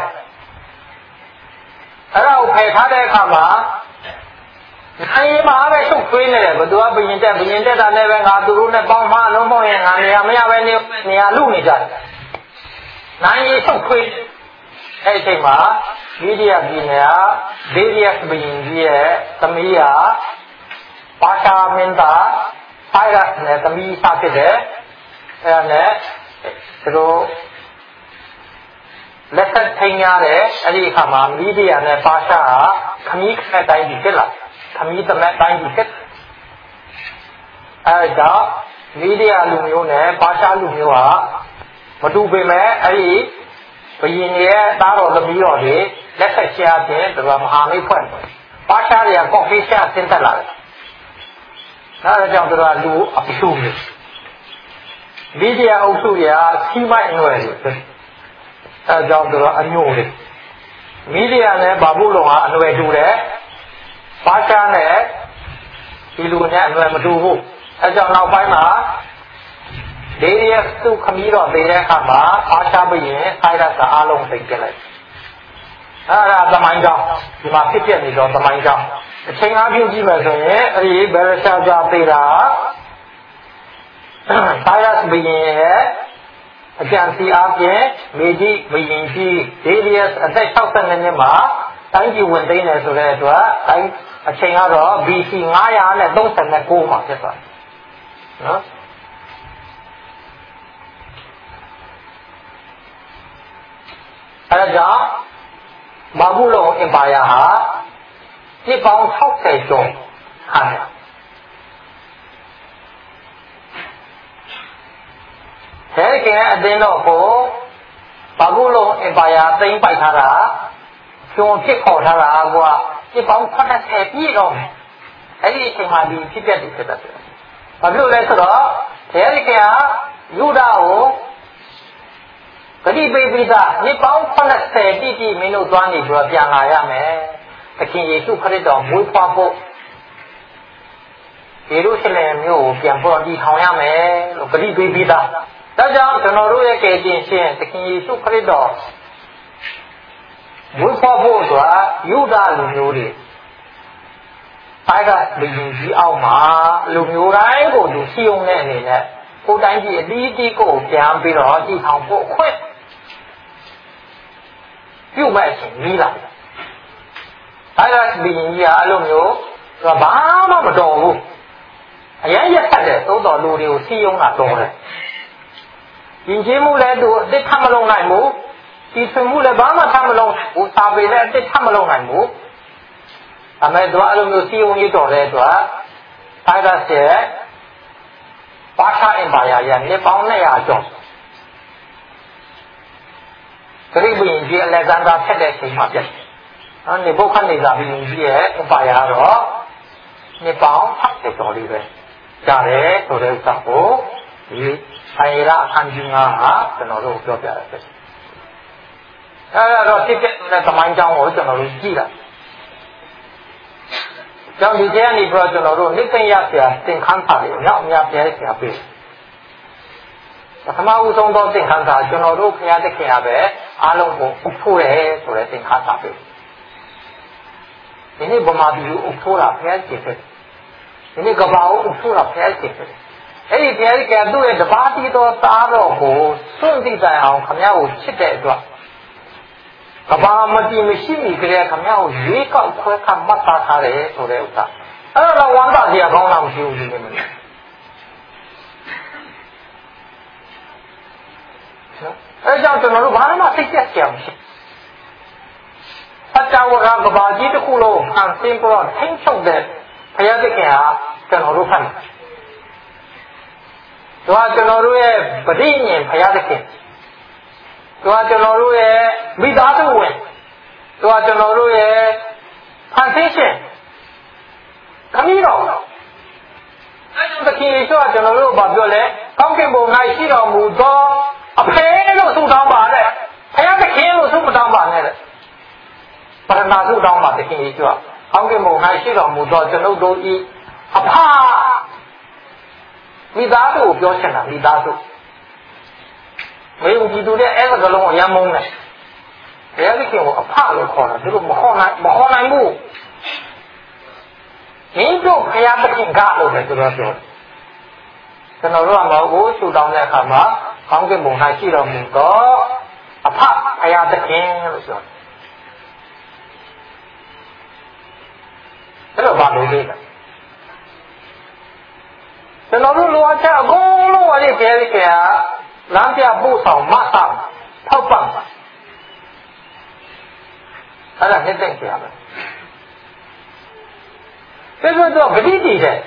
အဲ့ဒါကိုဖယ်ထားတဲ့အခါမှာနိုင်မှာပဲရှုပ်ထွေးနေတယ်ဘသူကဘယင်တက်တာနဲ့ပဲငါသူတို့နဲ့ပေါင်းမှလုံးပေါင်းရင်ငါနေရာမရပဲနေရာလူနေကြတယ်နိုင်ရရှုပ်ထွေးအဲ့ဒီအချိန်မှာမီဒီယာပြည်နယ်ကဒေရီယက်ဘယင်ကြီးရဲ့သမီးကပါရှာမင်းသားဖိုင်ရတ်နဲ့သမီးစားဖြစ်တယ်အဲ့ဒါနဲ့သူတို့လက်ဆက်ထိန်ရတယ်အဲ့ဒီအခါမှာမီဒီယာနဲ့ပါရှာကခမီးခက်တိုင်းကြီးဖြစ်လာခမီးသမက်တိုင်းကြီးဖြစ်အဲ့ဒါမီဒီယာလူမျိုးနဲ့ပါရှာလူမျိုးကမတူပေမဲ့အဲ့ဒီဘယင်ရဲ့သားတော်သမီးတော်တွေလက်ဆက်ရှာခြင်းဒါကမဟာမိတ်ဖွဲ့ပါရှာတွေကကော်ဖီရှာဆင်းသက်လာတယ်ဒါကြောင့်သူတို့ကလူအပြူမျိုးမီဒီယာအုပ်စုတွေကစီးမိုက်အနွယ်တွေအဲကြောင့်တော့အညို့လေမီဒီယာနဲ့ဘာဘူးလုံးကအနွယ်တူတယ်ပါရှားနဲ့ဒီလူနဲ့အနွယ်မတူဘူးအဲကြောင့်နောက်ပိုင်းမှာဒေရီယက်သူခမီးတော်ပေးတဲ့အခါမှာပါရှားပြီးရင်ဆိုင်ရတ်ကအားလုံးသိပြလိုက်အဲ့ဒါသမိုင်းကြောင့်ဒီမှာဖြစ်ပြနေတော့သမိုင်းကြောင့်အချိန်အားဖြင့်ကြည့်မယ်ဆိုရင်အဲ့ဒီဘယ်ရရှားကြပေးတာဆိုင်ရတ်ပြီးရင်အကျံစီအားဖြင့်မေကြီးဘယင်ကြီးဒေရီယက်အသက်62နှစ်မှာတိုင်းပြည်ဝင်သိမ်းတယ်ဆိုတဲ့အတွက်တိုင်းအချိန်ကတော့ BC 939မှာဖြစ်သွားတယ်နော်အဲဒါကြောင့်ဘာဘူးလုံးအင်ပါယာဟာနှစ်ပေါင်း60ကျော်ဟာတယ်ကဲအတင်းတော့ကိုဘာဘူးလုံးအင်ပါယာသိမ်းပိုက်ထားတာကျွန်းဖြစ်ခေါ်ထားတာကွာနှစ်ပေါင်း80ပြည့်တော့မယ်အဲ့ဒီအချိန်မှာဒီဖြစ်ပျက်တွေဖြစ်တတ်တယ်ဘာဖြစ်လို့လဲဆိုတော့တယ်ကယူဒာကိုဂတိပိပိသနှစ်ပေါင်း80ပြည့်ပြည့်မင်းတို့သွားနေပြီးတော့ပြန်လာရမယ်သခင်ယေရှုခရစ်တော်မွေးဖွားဖို့ယေရုရှလင်မြို့ကိုပြန်ပေါ်တည်ထောင်ရမယ်လို့ဂတိပိပိသဒါကြောင့်ကျွန်တော်တို့ရဲ့ကယ်တင်ရှင်သခင်ယေရှုခရစ်တော်မွေးဖွားဖို့ဆိုတာယူဒာလူမျိုးတွေအဲ့ဒါလူကြီးအောက်မှာလူမျိုးတိုင်းကိုသူစီယုံတဲ့အနေနဲ့ကိုယ်တိုင်းကြီးအတီးအတီးကိုပြန်ပြီးတော့တည်ထောင်ဖို့ခွင့်ပြုမဲ့အချိန်ကြီးလာတယ်အဲ့ဒါလူကြီးကအလိုမျိုးဘာမှမတော်ဘူးအရင်ရက်ဖတ်တယ်သို့တော်လူတွေကိုစီယုံတာတော်တယ်ယဉ်ကျေးမှုလည်းသူအစ်ထမလုံးနိုင်ဘူးဒီဆွေမှုလည်းဘာမှထမလုံးဘူးစာပေလည်းအစ်ထမလုံးနိုင်ဘူးဒါမဲ့သူအဲ့လိုမျိုးစီယုံရေးတော်တဲ့အတွက်ဖိုင်ရပ်စ်ရဲ့ပါရှားအင်ပါယာရဲ့နှစ်ပေါင်း200ကျော်ဂရိဘုရင်ကြီးအလက်ဇန္ဒာဖက်တဲ့အချိန်မှာပြတ်တယ်နေဘုခတ်နေသာဘုရင်ကြီးရဲ့အင်ပါယာတော့နှစ်ပေါင်း60ကျော်လေးပဲကြားတယ်ဆိုတဲ့ဥစ္စာကိုဒီဆိုင်ရအခန်းကြီး9ဟာကျွန်တော်တို့ပြောပြရတဲ့အဲ့တော့တိကျတဲ့သမိုင်းကြောင်းကိုကျွန်တော်တို့ကြည့်လိုက်ကြောင့်ဒီကျမ်းနေပြီးတော့ကျွန်တော်တို့နိသိရဆရာသင်ခန်းစာတွေအများအများပြဆရာပေးပထမဦးဆုံးသောသင်ခန်းစာကျွန်တော်တို့ခရသခင်ရပဲအားလုံးကိုအဖို့ရဲဆိုတဲ့သင်ခန်းစာပေးဒီနေ့ဗမာပြည်ကိုအဖို့တာဖျက်ကျင်တယ်ဒီနေ့ကဘာကိုအဖို့တာဖျက်ကျင်တယ်အဲ့ဒီဖျက်ကသူ့ရဲ့တပါးတီတော်သားတော်ကိုစွန့်တိတိုင်အောင်ခမည်းကိုချစ်တဲ့အတွက်ကဘာမတိမရှိမိကြတဲ့ခမည်းကိုရွေးကောက်ခွဲခတ်မှတ်သားထားတယ်ဆိုတဲ့ဥစ္စာအဲ့တော့ဝမ်းသာစရာကောင်းတာမရှိဘူးဒီနေ့မင်းအဲ့ကြောင့်ကျွန်တော်တို့ဘာမှသိချက်ကြမရှိစัจ java ကကဘာကြီးတစ်ခုလုံးဖန်ဆင်းပြီးတော့ထိမ့်ချုပ်တဲ့ဘုရားသခင်ဟာကျွန်တော်တို့ဖတ်တယ်သူကကျွန်တော်တို့ရဲ့ပဋိညာဉ်ဘုရားသခင်သူကကျွန်တော်တို့ရဲ့မိသားစုဝင်သူကကျွန်တော်တို့ရဲ့ဖန်ဆင်းရှင်ခမည်းတော်အဲ့ဒီသခင်ယေရှုကကျွန်တော်တို့ဘာပြောလဲကောင်းကင်ဘုံ၌ရှိတော်မူသောအဖေလို့ဆုတောင်းပါတဲ့ဘုရားသခင်လို့ဆုမတောင်းပါနဲ့တဲ့ပရဏာဆုတောင်းပါသခင်ယေရှုကကောင်းကင်ဘုံ၌ရှိတော်မူသောကျွန်ုပ်တို့ဤအဖမိသားစုကိုပြောချင်တာမိသားစုမယုံကြည်သူတဲ့အဲ့ဒီကလုံးကိုရမ်းမုန်းတယ်ဘုရားသခင်ကိုအဖလို့ခေါ်တာသူတို့မခေါ်နိုင်ဘူးမင်းတို့ဘုရားသခင်ကလို့လည်းသူတို့ပြောကျွန်တော်တို့ကမဟုတ်ဘူးဆုတောင်းတဲ့အခါမှာကောင်းကင်ဘုံ၌ရှိတော်မူသောအဖဘုရားသခင်လို့ပြောတယ်အဲ့တော့ဘာလို့လဲကျွန်တော်တို့လိုအပ်ချက်အကုန်လုံးဝိုင်းဘုရားသခင်ကလမ်းပြပို့ဆောင်မဆာထောက်ပံ့ပါအဲ့ဒါနှစ်သိမ့်ကြရမယ်ပြီးတော့ဂတိတည်တယ်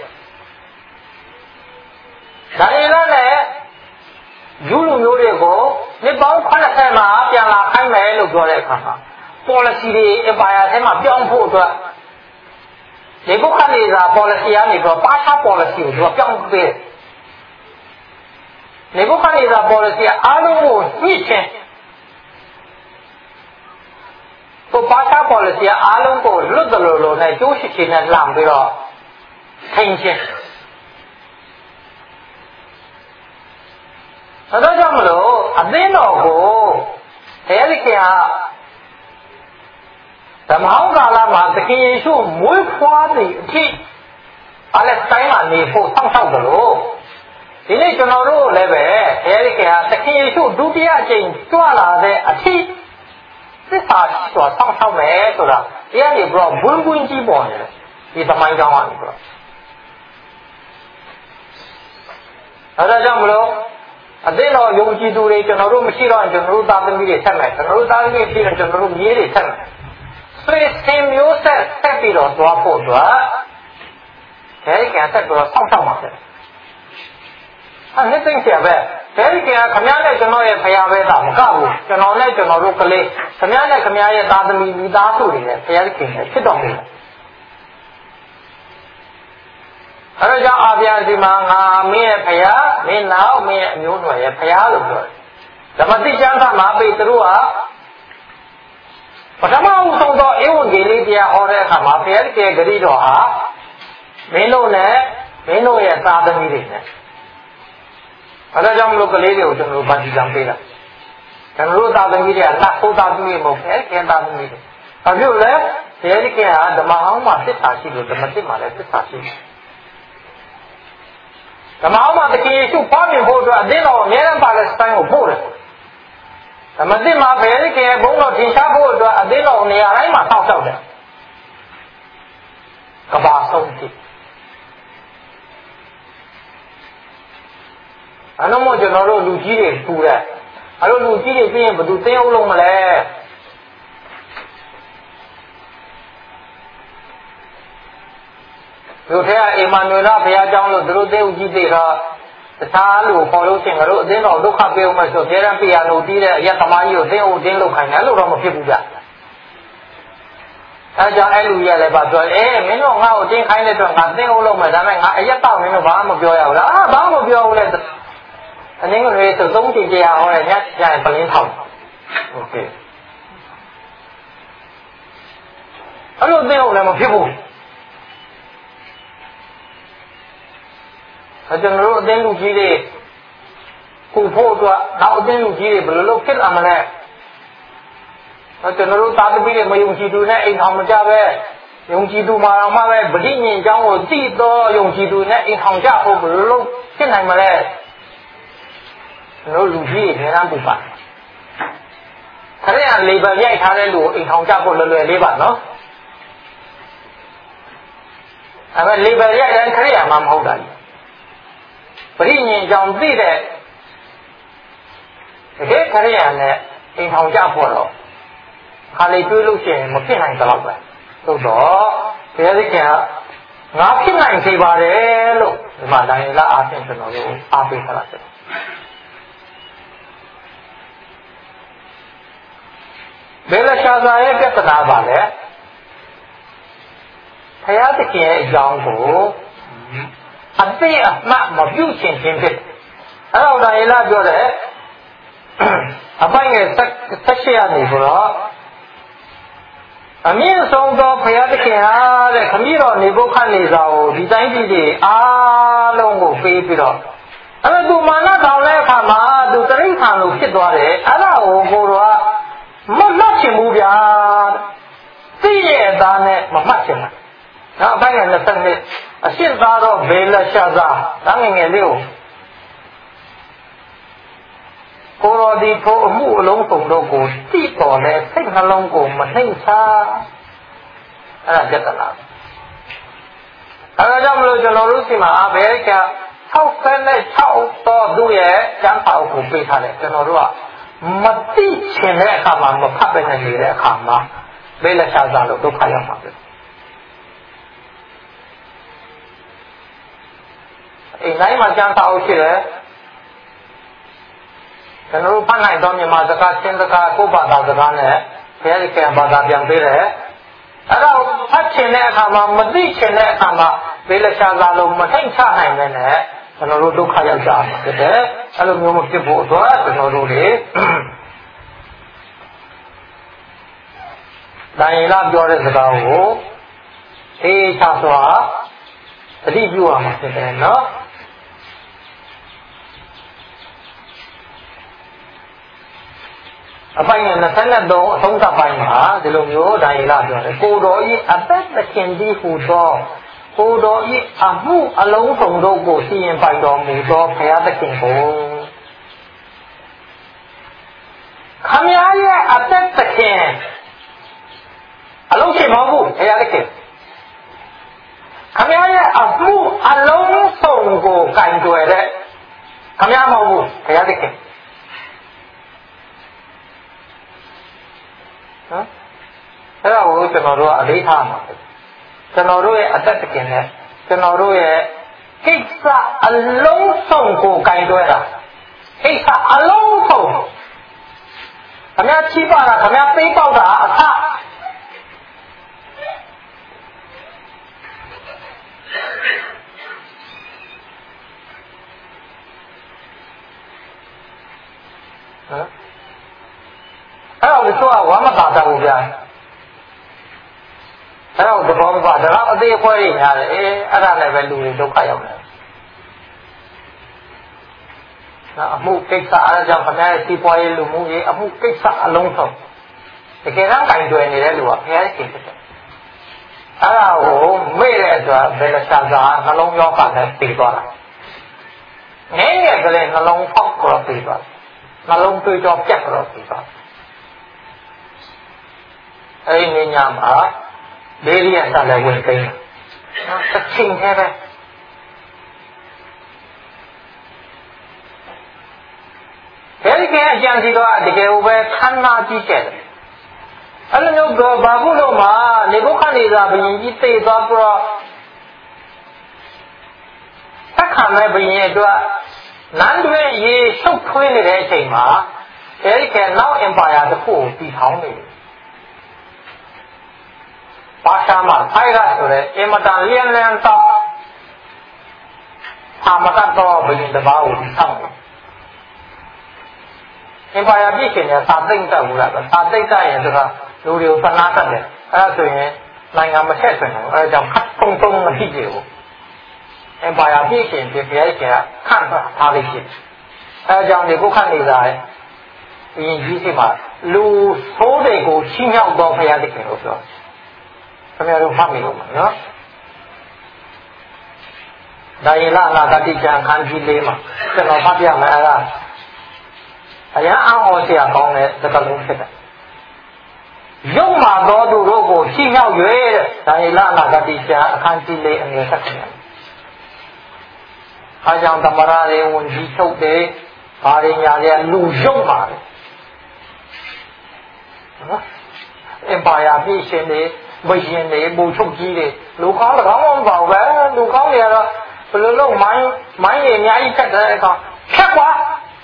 ဒါရင်လည်းယူလူမျိုးတွေကိုနှစ်ပေါင်း80မှာပြန်လာခိုင်းမယ်လို့ပြောတဲ့အခါမှာ policy တွေ empire ထဲမှာပြောင်းဖို့အတွက်ဒီဘုခါနေတာ policy ကနေတော့ပါချာ policy ကိုသူကပြောင်းပေးနေဘုခါနေတာ policy အားလုံးကိုညှိချင်းပါချာ policy အားလုံးကိုလွတ်တယ်လို့နဲ့ကျိုးရှိချင်းနဲ့လှမ်းပြီးတော့ထိန်ချင်းဒါကြောင့်မလို့အသင်းတော်ကိုဘုရားသခင်ကဓမ္မဟောင်းကာလမှာသခင်ယေရှုမွေးဖွားနေအထိပါလက်စတိုင်းမှာနေဖို့စောင့်ရှောက်တယ်လို့ဒီနေ့ကျွန်တော်တို့လည်းပဲဘုရားသခင်ကသခင်ယေရှုဒုတိယအကြိမ်ကြွလာတဲ့အထိသစ္စာဆိုတာစောင့်ရှောက်မယ်ဆိုတာဒီကနေပြီးတော့ဘွန်းဘွန်းကြီးပေါ်နေတယ်ဒီသမိုင်းကြောင်းကနေပြီးတော့ဒါကြောင့်မလို့အသင်းတော်ယုံကြည်သူတွေကျွန်တော်တို့မရှိတော့ကျွန်တော်တို့သားသမီးတွေဆက်မယ်ကျွန်တော်တို့သားသမီးတွေကျွန်တော်တို့မြေးတွေဆက်မယ်ဆွေစင်မျိုးဆက်ပြီးတော့သွားဖို့အတွက်ဘယ်ကံဆက်ပြီးတော့စောင့်ရှောက်မှာလဲအဲ့ဒီသိင်္ဂရပဲဘယ်ကံခမည်းနဲ့ကျွန်တော်ရဲ့ဖရာပဲတာမကဘူးကျွန်တော်နဲ့ကျွန်တော်တို့ကလေးခမည်းနဲ့ခမည်းရဲ့သားသမီးမိသားစုတွေနဲ့ဖရာခင်နဲ့ဖြစ်တော်မူတယ်အဲ့ဒါကြောင့်အာဗျာစီမှာငါမင်းရဲ့ဖရာမင်းနောက်မင်းရဲ့အမျိုးတော်ရဲ့ဖရာလို့ပြောတယ်ဓမ္မတိကျမ်းစာမှာပေတရုကပထမဦးဆုံးသောဧဝံဂေလိတရားဟောတဲ့အခါမှာဘုရားရဲ့ဂရုတော်ဟာမင်းတို့နဲ့မင်းတို့ရဲ့သားသမီးတွေနဲ့အဲဒါကြောင့်မလို့ကလေးတွေကိုကျွန်တော်တို့ဗန်တီကံပေးတာကျွန်တော်တို့သားသမီးတွေကလက်ဖို့သားသမီးမဟုတ်ဘူးခင်သားသမီးတွေဘာဖြစ်လို့လဲဘုရားရဲ့ဓမ္မဟောင်းမှာသစ္စာရှိလို့ဓမ္မတိမှာလည်းသစ္စာရှိတယ်ဓမ္မဟောင်းမှာတကယ်ရှုပွားမြင်ဖို့အတွက်အသင်းတော်အများအားပါလက်စတိုင်းကိုပို့တယ်ဓမ္မတိမှာဘယ်လိုကဘုံတော်ထင်ရှားဖို့အတွက်အသင်းတော်နေရာတိုင်းမှာစောင့်ရှောက်တယ်ကဘာဆုံးတိအလုံးမကျွန်တော်တို့လူကြီးတွေပူတယ်အဲ့လိုလူကြီးတွေပြီးရင်ဘယ်သူသိအောင်လုပ်မလဲတို့ထဲကအိမ်မနွေလာဘုရားကျောင်းလို့သူတို့သိဦးကြီးတွေကတခြားလူခေါ်လို့ချင်းငါတို့အသိတော်ဒုက္ခပေးအောင်မဆိုကျဲရန်ပြရလို့တီးတဲ့အရက်သမားကြီးကိုသိအောင်တင်းလုပ်ခိုင်းတယ်လို့တော့မဖြစ်ဘူးဗျအဲကြောင့်အဲ့လူကြီးလည်းပါပြောမင်းတို့ငါ့ကိုတင်းခိုင်းတဲ့အတွက်ငါသိအောင်လုပ်မယ်ဒါပေမဲ့ငါအရက်တော့မင်းတို့ဘာမှမပြောရဘူးလားဘာမှမပြောဘူးလေအနည်းငယ်ဆိုသုံးချိန်ကြာဟောတယ်ညကျရင်ပလင်းထောက်โอเคအဲ့လိုသိအောင်လည်းမဖြစ်ဘူးကျွန်တော်တို့အသင်းလူကြီးတွေခုဖို့အတွက်နောက်အသင်းလူကြီးတွေဘယ်လိုလုပ်ဖြစ်လာမလဲကျွန်တော်တို့သာသမီတွေမယုံကြည်သူနဲ့အိမ်ထောင်မကြပဲယုံကြည်သူမှာတော့မှပဲဗတိညင်အကြောင်းကိုသိတော့ယုံကြည်သူနဲ့အိမ်ထောင်ကြဖို့ဘယ်လိုလုပ်ဖြစ်နိုင်မလဲကျွန်တော်လူကြီးတွေနေရပူပါခရစ်ယာန်လေဗယ်ရိုက်ထားတဲ့လူကိုအိမ်ထောင်ကြဖို့လွယ်လွယ်လေးပါနော်အဲ့မဲ့လေဗယ်ရိုက်တဲ့ခရစ်ယာန်မှမဟုတ်တာပရိညင်ကြောင့်သိတဲ့တကယ်ခရစ်ယာန်နဲ့အိမ်ထောင်ကြဖို့တော့ခါလေးတွေးလို့ရှိရင်မဖြစ်နိုင်တော့ပဲသို့တော့ဘုရားသခင်ကငါဖြစ်နိုင်စေပါတယ်လို့ဒီမှာတိုင်းလာအားဖြင့်ကျွန်တော်တို့အားပေးထားတာဖြစ်တယ်ဘယ်လရှာစာရဲ့ပြဿနာပါလဲဘုရားသခင်ရဲ့အကြောင်းကိုအသိအမှတ်မပြုချင်ခြင်းဖြစ်အဲ့တော့ဒါရေးလာပြောတယ်အပိုင်းငယ်16ရနေဆိုတော့အမြင့်ဆုံးသောဘုရားသခင်ဟာတဲ့ခမည်းတော်နေဘုခတ်နေစာကိုဒီတိုင်းပြည်တွေအားလုံးကိုပေးပြီးတော့အဲ့ဒါသူမာနထောင်တဲ့အခါမှာသူတရိစ္ဆာန်လိုဖြစ်သွားတယ်အဲ့ဒါကိုကိုတော်ကမမှတ်ချင်ဘူးဗျာသိရဲ့သားနဲ့မမှတ်ချင်ဘူးနောက်အပိုင်းငယ်22အရှင်းသားတော့ဘေလရှာသာဒါငယ်ငယ်လေးကိုတော်ဒီထိုအမှုအလုံးစုံတို့ကိုသိတော်လဲစိတ်နှလုံးကိုမနှိမ့်ချအဲ့ဒါပြဿနာအဲ့ဒါကြောင့်မလို့ကျွန်တော်တို့စီမှာဘယ်က66တော့သူ့ရဲ့ကျမ်းစာကိုပေးထားတယ်ကျွန်တော်တို့ကမသိချင်တဲ့အခါမှာမဖတ်ပဲနေတဲ့အခါမှာဘေလရှာသာလို့ဒုက္ခရောက်မှာပဲအိမ်တိုင်းမှာကျမ်းစာအုပ်ရှိတယ်ကျွန်တော်တို့ဖတ်နိုင်တော့မြန်မာစကားချင်းစကားကိုယ့်ဘာသာစကားနဲ့ဘုရားသခင်ဘာသာပြန်ပေးတယ်အဲ့ဒါကိုဖတ်ချင်တဲ့အခါမှာမသိချင်တဲ့အခါမှာဘေးလက်ရှာသာလို့မထိတ်ချနိုင်တဲ့နဲ့ကျွန်တော်တို့ဒုက္ခရောက်ကြမှာဖြစ်တယ်အဲ့လိုမျိုးမဖြစ်ဖို့အတွက်ကျွန်တော်တို့တွေတိုင်းလာပြောတဲ့စကားကိုအေးချစွာသတိပြုရမှာဖြစ်တယ်နော်အပိုင်း23အဆုံးသတ်ပိုင်းမှာဒီလိုမျိုးဒါရီလာပြောတယ်ကိုတော်ဤအသက်သခင်သည်ဟူသောကိုတော်ဤအမှုအလုံးစုံတို့ကိုစီရင်ပိုင်တော်မူသောဘုရားသခင်ကိုခမည်းရဲ့အသက်သခင်အလုံးစုံမဟုတ်ဘူးဘုရားသခင်ခမည်းရဲ့အမှုအလုံးစုံကိုကင်တွယ်တဲ့ခမည်းမဟုတ်ဘူးဘုရားသခင်နော်အဲ့ဒါကိုကျွန်တော်တို့ကအလေးထားမှာကျွန်တော်တို့ရဲ့အသက်သခင်နဲ့ကျွန်တော်တို့ရဲ့ကိစ္စအလုံးစုံကိုကင်တွဲတာကိစ္စအလုံးစုံခမည်းချိပါတာခမည်းပေးပေါက်တာအခအဲ့တော့ဒီဆိုဝါမတာတာဘူးဗျာအဲ့တော့သဘောမပါဒါတော့အသေးအဖွဲတွေညားတယ်အဲ့ဒါလည်းပဲလူတွေဒုက္ခရောက်တယ်နော်အမှုကိစ္စအားကြောင့်ခမည်းစီးပွားရေးလူမှုရေးအမှုကိစ္စအလုံးစုံတကယ်တော့ကင်တွယ်နေတဲ့လူကဘုရားရှင်ဖြစ်တယ်အဲ့ဒါကိုမေ့တဲ့အတွက်ဘယ်လိုရှာစာနှလုံးရောဂါနဲ့တည်သွားတာငယ်ငယ်ကလေးနှလုံးဖောက်တော့တည်သွားနှလုံးတွေးကြောပြတ်တော့တည်သွားအဲ့ဒီညမှာဒေရီယဆက်လည်းဝင်သိမ်းနော်တစ်ချိန်တည်းပဲဘယ်ကအကျံစီတော့တကယ်ပဲခန္ဓာကြီးကျက်တယ်အဲ့လိုမျိုးဘာဘူးလို့မှနေဘုခနေတာဘယင်ကြီးသိသွားပြီးတော့သက်ခံမဲ့ဘယင်အတွက်နန်းတွင်ရေရှုပ်ထွေးနေတဲ့အချိန်မှာအဲဒီကနောက်အင်ပါယာတစ်ခုကိုတည်ထောင်နေတယ်ပါရှာမှာဖိုင်ရဆိုတဲ့အင်မတန်လျင်လျင်တော့အာမတတော်ဘယင်တစ်ပါးကိုတည်ထောင်တယ်အင်ပါယာပြည့်ရှင်နဲ့စာသိမ့်တတ်ဘူးလားစာသိမ့်တတ်ရင်ဆိုတော့လူတွေကိုဖနာတတ်တယ်အဲ့ဒါဆိုရင်နိုင်ငံမဆက်ဆွင်ဘူးအဲ့ဒါကြောင့်ခတ်တုံတုံမဖြစ်ဘူးအင်ပါယာပြည့်ရှင်ပြည့်ပြည့်ရှင်ကခန့်ထားလိုက်ရှိအဲဒါကြောင့်ဒီကိုခန့်နေကြတယ်အရင်ကြီးစိမှာလူသိုးတွေကိုချီးမြှောက်တော်ဖရာသခင်လို့ပြောခင်ဗျားတို့မှတ်မိလို့နော်ဒါရင်လာနာတတိကျန်ခန်းကြီးလေးမှာကျွန်တော်ဖတ်ပြမယ်အဲ့ဒါအရာအော်ဆရာကောင်းတဲ့သကလုံးဖြစ်တယ်ရုပ်မာတော်သူတို့ကိုချီးမြှောက်၍တဲ့ဒါရင်လာနာတတိကျန်အခန်းကြီးလေးအငယ်ဆက်ခင်အားကြောင့်သမရတွေဝန်ကြီးချုပ်တယ်ဘာတွေညာတွေလူရုပ်မှာတယ်နော်အင်ပါယာပြည့်ရှင်တွေဘယင်တွေဘူချုပ်ကြီးတွေလူကောင်းတော့မပေါ့ပဲလူကောင်းတွေကတော့ဘယ်လိုလုပ်မိုင်းတွေအများကြီးဖြတ်တဲ့အခါဖြတ်ကွာ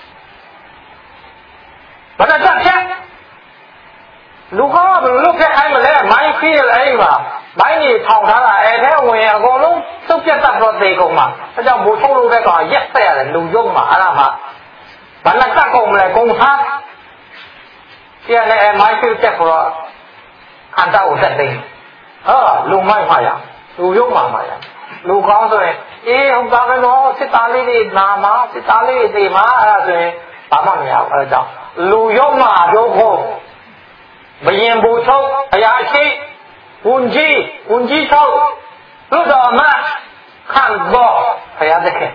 ဘာသာဖြတ်လူကောင်းကဘယ်လိုလုပ်ဖြတ်ခိုင်းမလဲမိုင်းခီးရအဲ့ဒီမှာမိုင်းကြီးထောင်ထားတာအဲ့ထဲဝင်အကုန်လုံးစုပ်ပြတ်တတ်တော့သေကုန်မှာအဲကြောင့်ဘူချုပ်လို့တဲ့ကောင်ရက်ဆက်ရတယ်လူရုပ်မှာအဲ့ဒါမှဘာနဲ့တတ်ကုန်မလဲကုန်သားကျန်တဲ့မိုင်းခီးချက်တော့ခန္ဓာကိုတက်သိမ်းလူမိုက်မှာရလူရုပ်မှာရလူကောင်းဆိုရင်အေးဟုတ်ပါကနော်စစ်သားလေးတွေနာမှာစစ်သားလေးတွေသေမှာအဲ့ဒါဆိုရင်ဘာမှမရဘူးအဲဒါကြောင့်လူရုပ်မှာတို့ဖို့ဘယင်ဘူချုပ်အရာရှိဝန်ကြီးချုပ်လူတော်မခံတော့ဖရာသခင်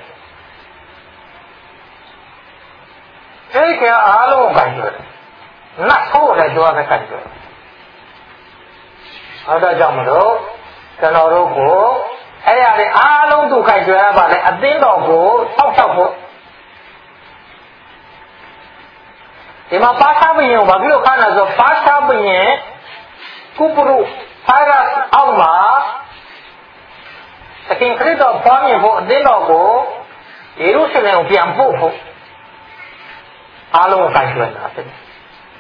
အဲဒီကအားလုံးကိုင်ကြတယ်နတ်ဆိုးလည်းကြွားတဲ့ကိုင်ကြတယ်အဲဒါကြောင့်မလို့ကျွန်တော်တို့ကိုအဲ့ရတဲ့အားလုံးသူကိုင်ကြရပါလေအသင်းတော်ကိုဆောက်ရှောက်ဖို့ဒီမှာပါရှားဘယင်ဘာဖြစ်လို့ခါနာဆိုပါရှားဘယင်ကုပရုဖိုင်ရတ်အောက်မှာသခင်ခရစ်တော်ဖွားမြင်ဖို့အသင်းတော်ကိုယေရုရှလင်ကိုပြန်ပို့ဖို့အားလုံးကိုင်ကြရတာဖြစ်တယ်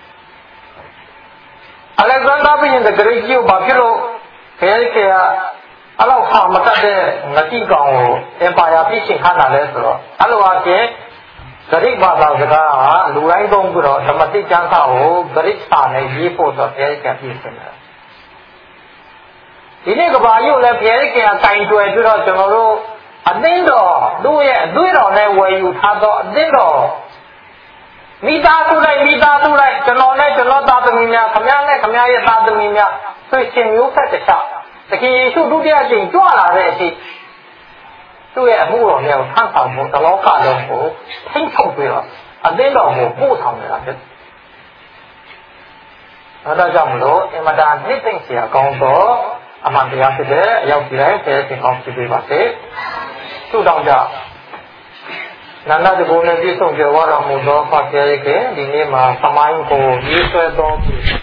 အလက်ဇန္ဒာဘုရင်တဂရိတ်ကြီးကိုဘာဖြစ်လို့ဘယ်ကအဲ့လောက်ဆာမတတ်တဲ့ငတိကောင်ကိုအင်ပါယာပြည့်ရှင်ခါလာလဲဆိုတော့အဲ့လိုအချင်းဂရိတ်ဘာသာစကားဟာလူတိုင်းသုံးပြီးတော့ဓမ္မတိကျမ်းစာကိုဂရိတ်စာနဲ့ရေးဖို့တော့ဘယ်ကပြည့်ရှင်တယ်ဒီနေ့ကဘာကြီးကိုလည်းဘယ်ကတိုင်တွယ်ပြီးတော့ကျွန်တော်တို့အသင်းတော်တို့ရဲ့အသွေးတော်နဲ့ဝယ်ယူထားတော့အသင်းတော်မိသားစုလိုက်ကျွန်တော်နဲ့ကျွန်တော်သားသမီးများခမည်းနဲ့ခမည်းရဲ့သားသမီးများဆွေရှင်မျိုးဖက်တခြားသခင်ယေရှုဒုတိယကျင့်ကြွလာတဲ့အချိန်သူ့ရဲ့အမှုတော်များကိုထမ်းဆောင်ဖို့တလောကလုံးကိုထိန်းချုပ်ပြီးတော့အသင်းတော်ကိုပို့ဆောင်နေတာဖြစ်တယ်။ဒါကြောင့်မလို့အမတာနှိမ့်သိမ့်เสียကောင်းတော့အမှန်တရားဖြစ်တဲ့အရောက်ကြတိုင်းဆယ်ရှင်ကောင်းဖြစ်ပေးပါစေ။ဆုတောင်းကြနန္ဒတဘုံနဲ့ပြည့်စုံကြွယ်ဝတော်မူသောဖခင်ရဲ့ဒီနေ့မှာသမိုင်းကိုရေးဆွဲတော်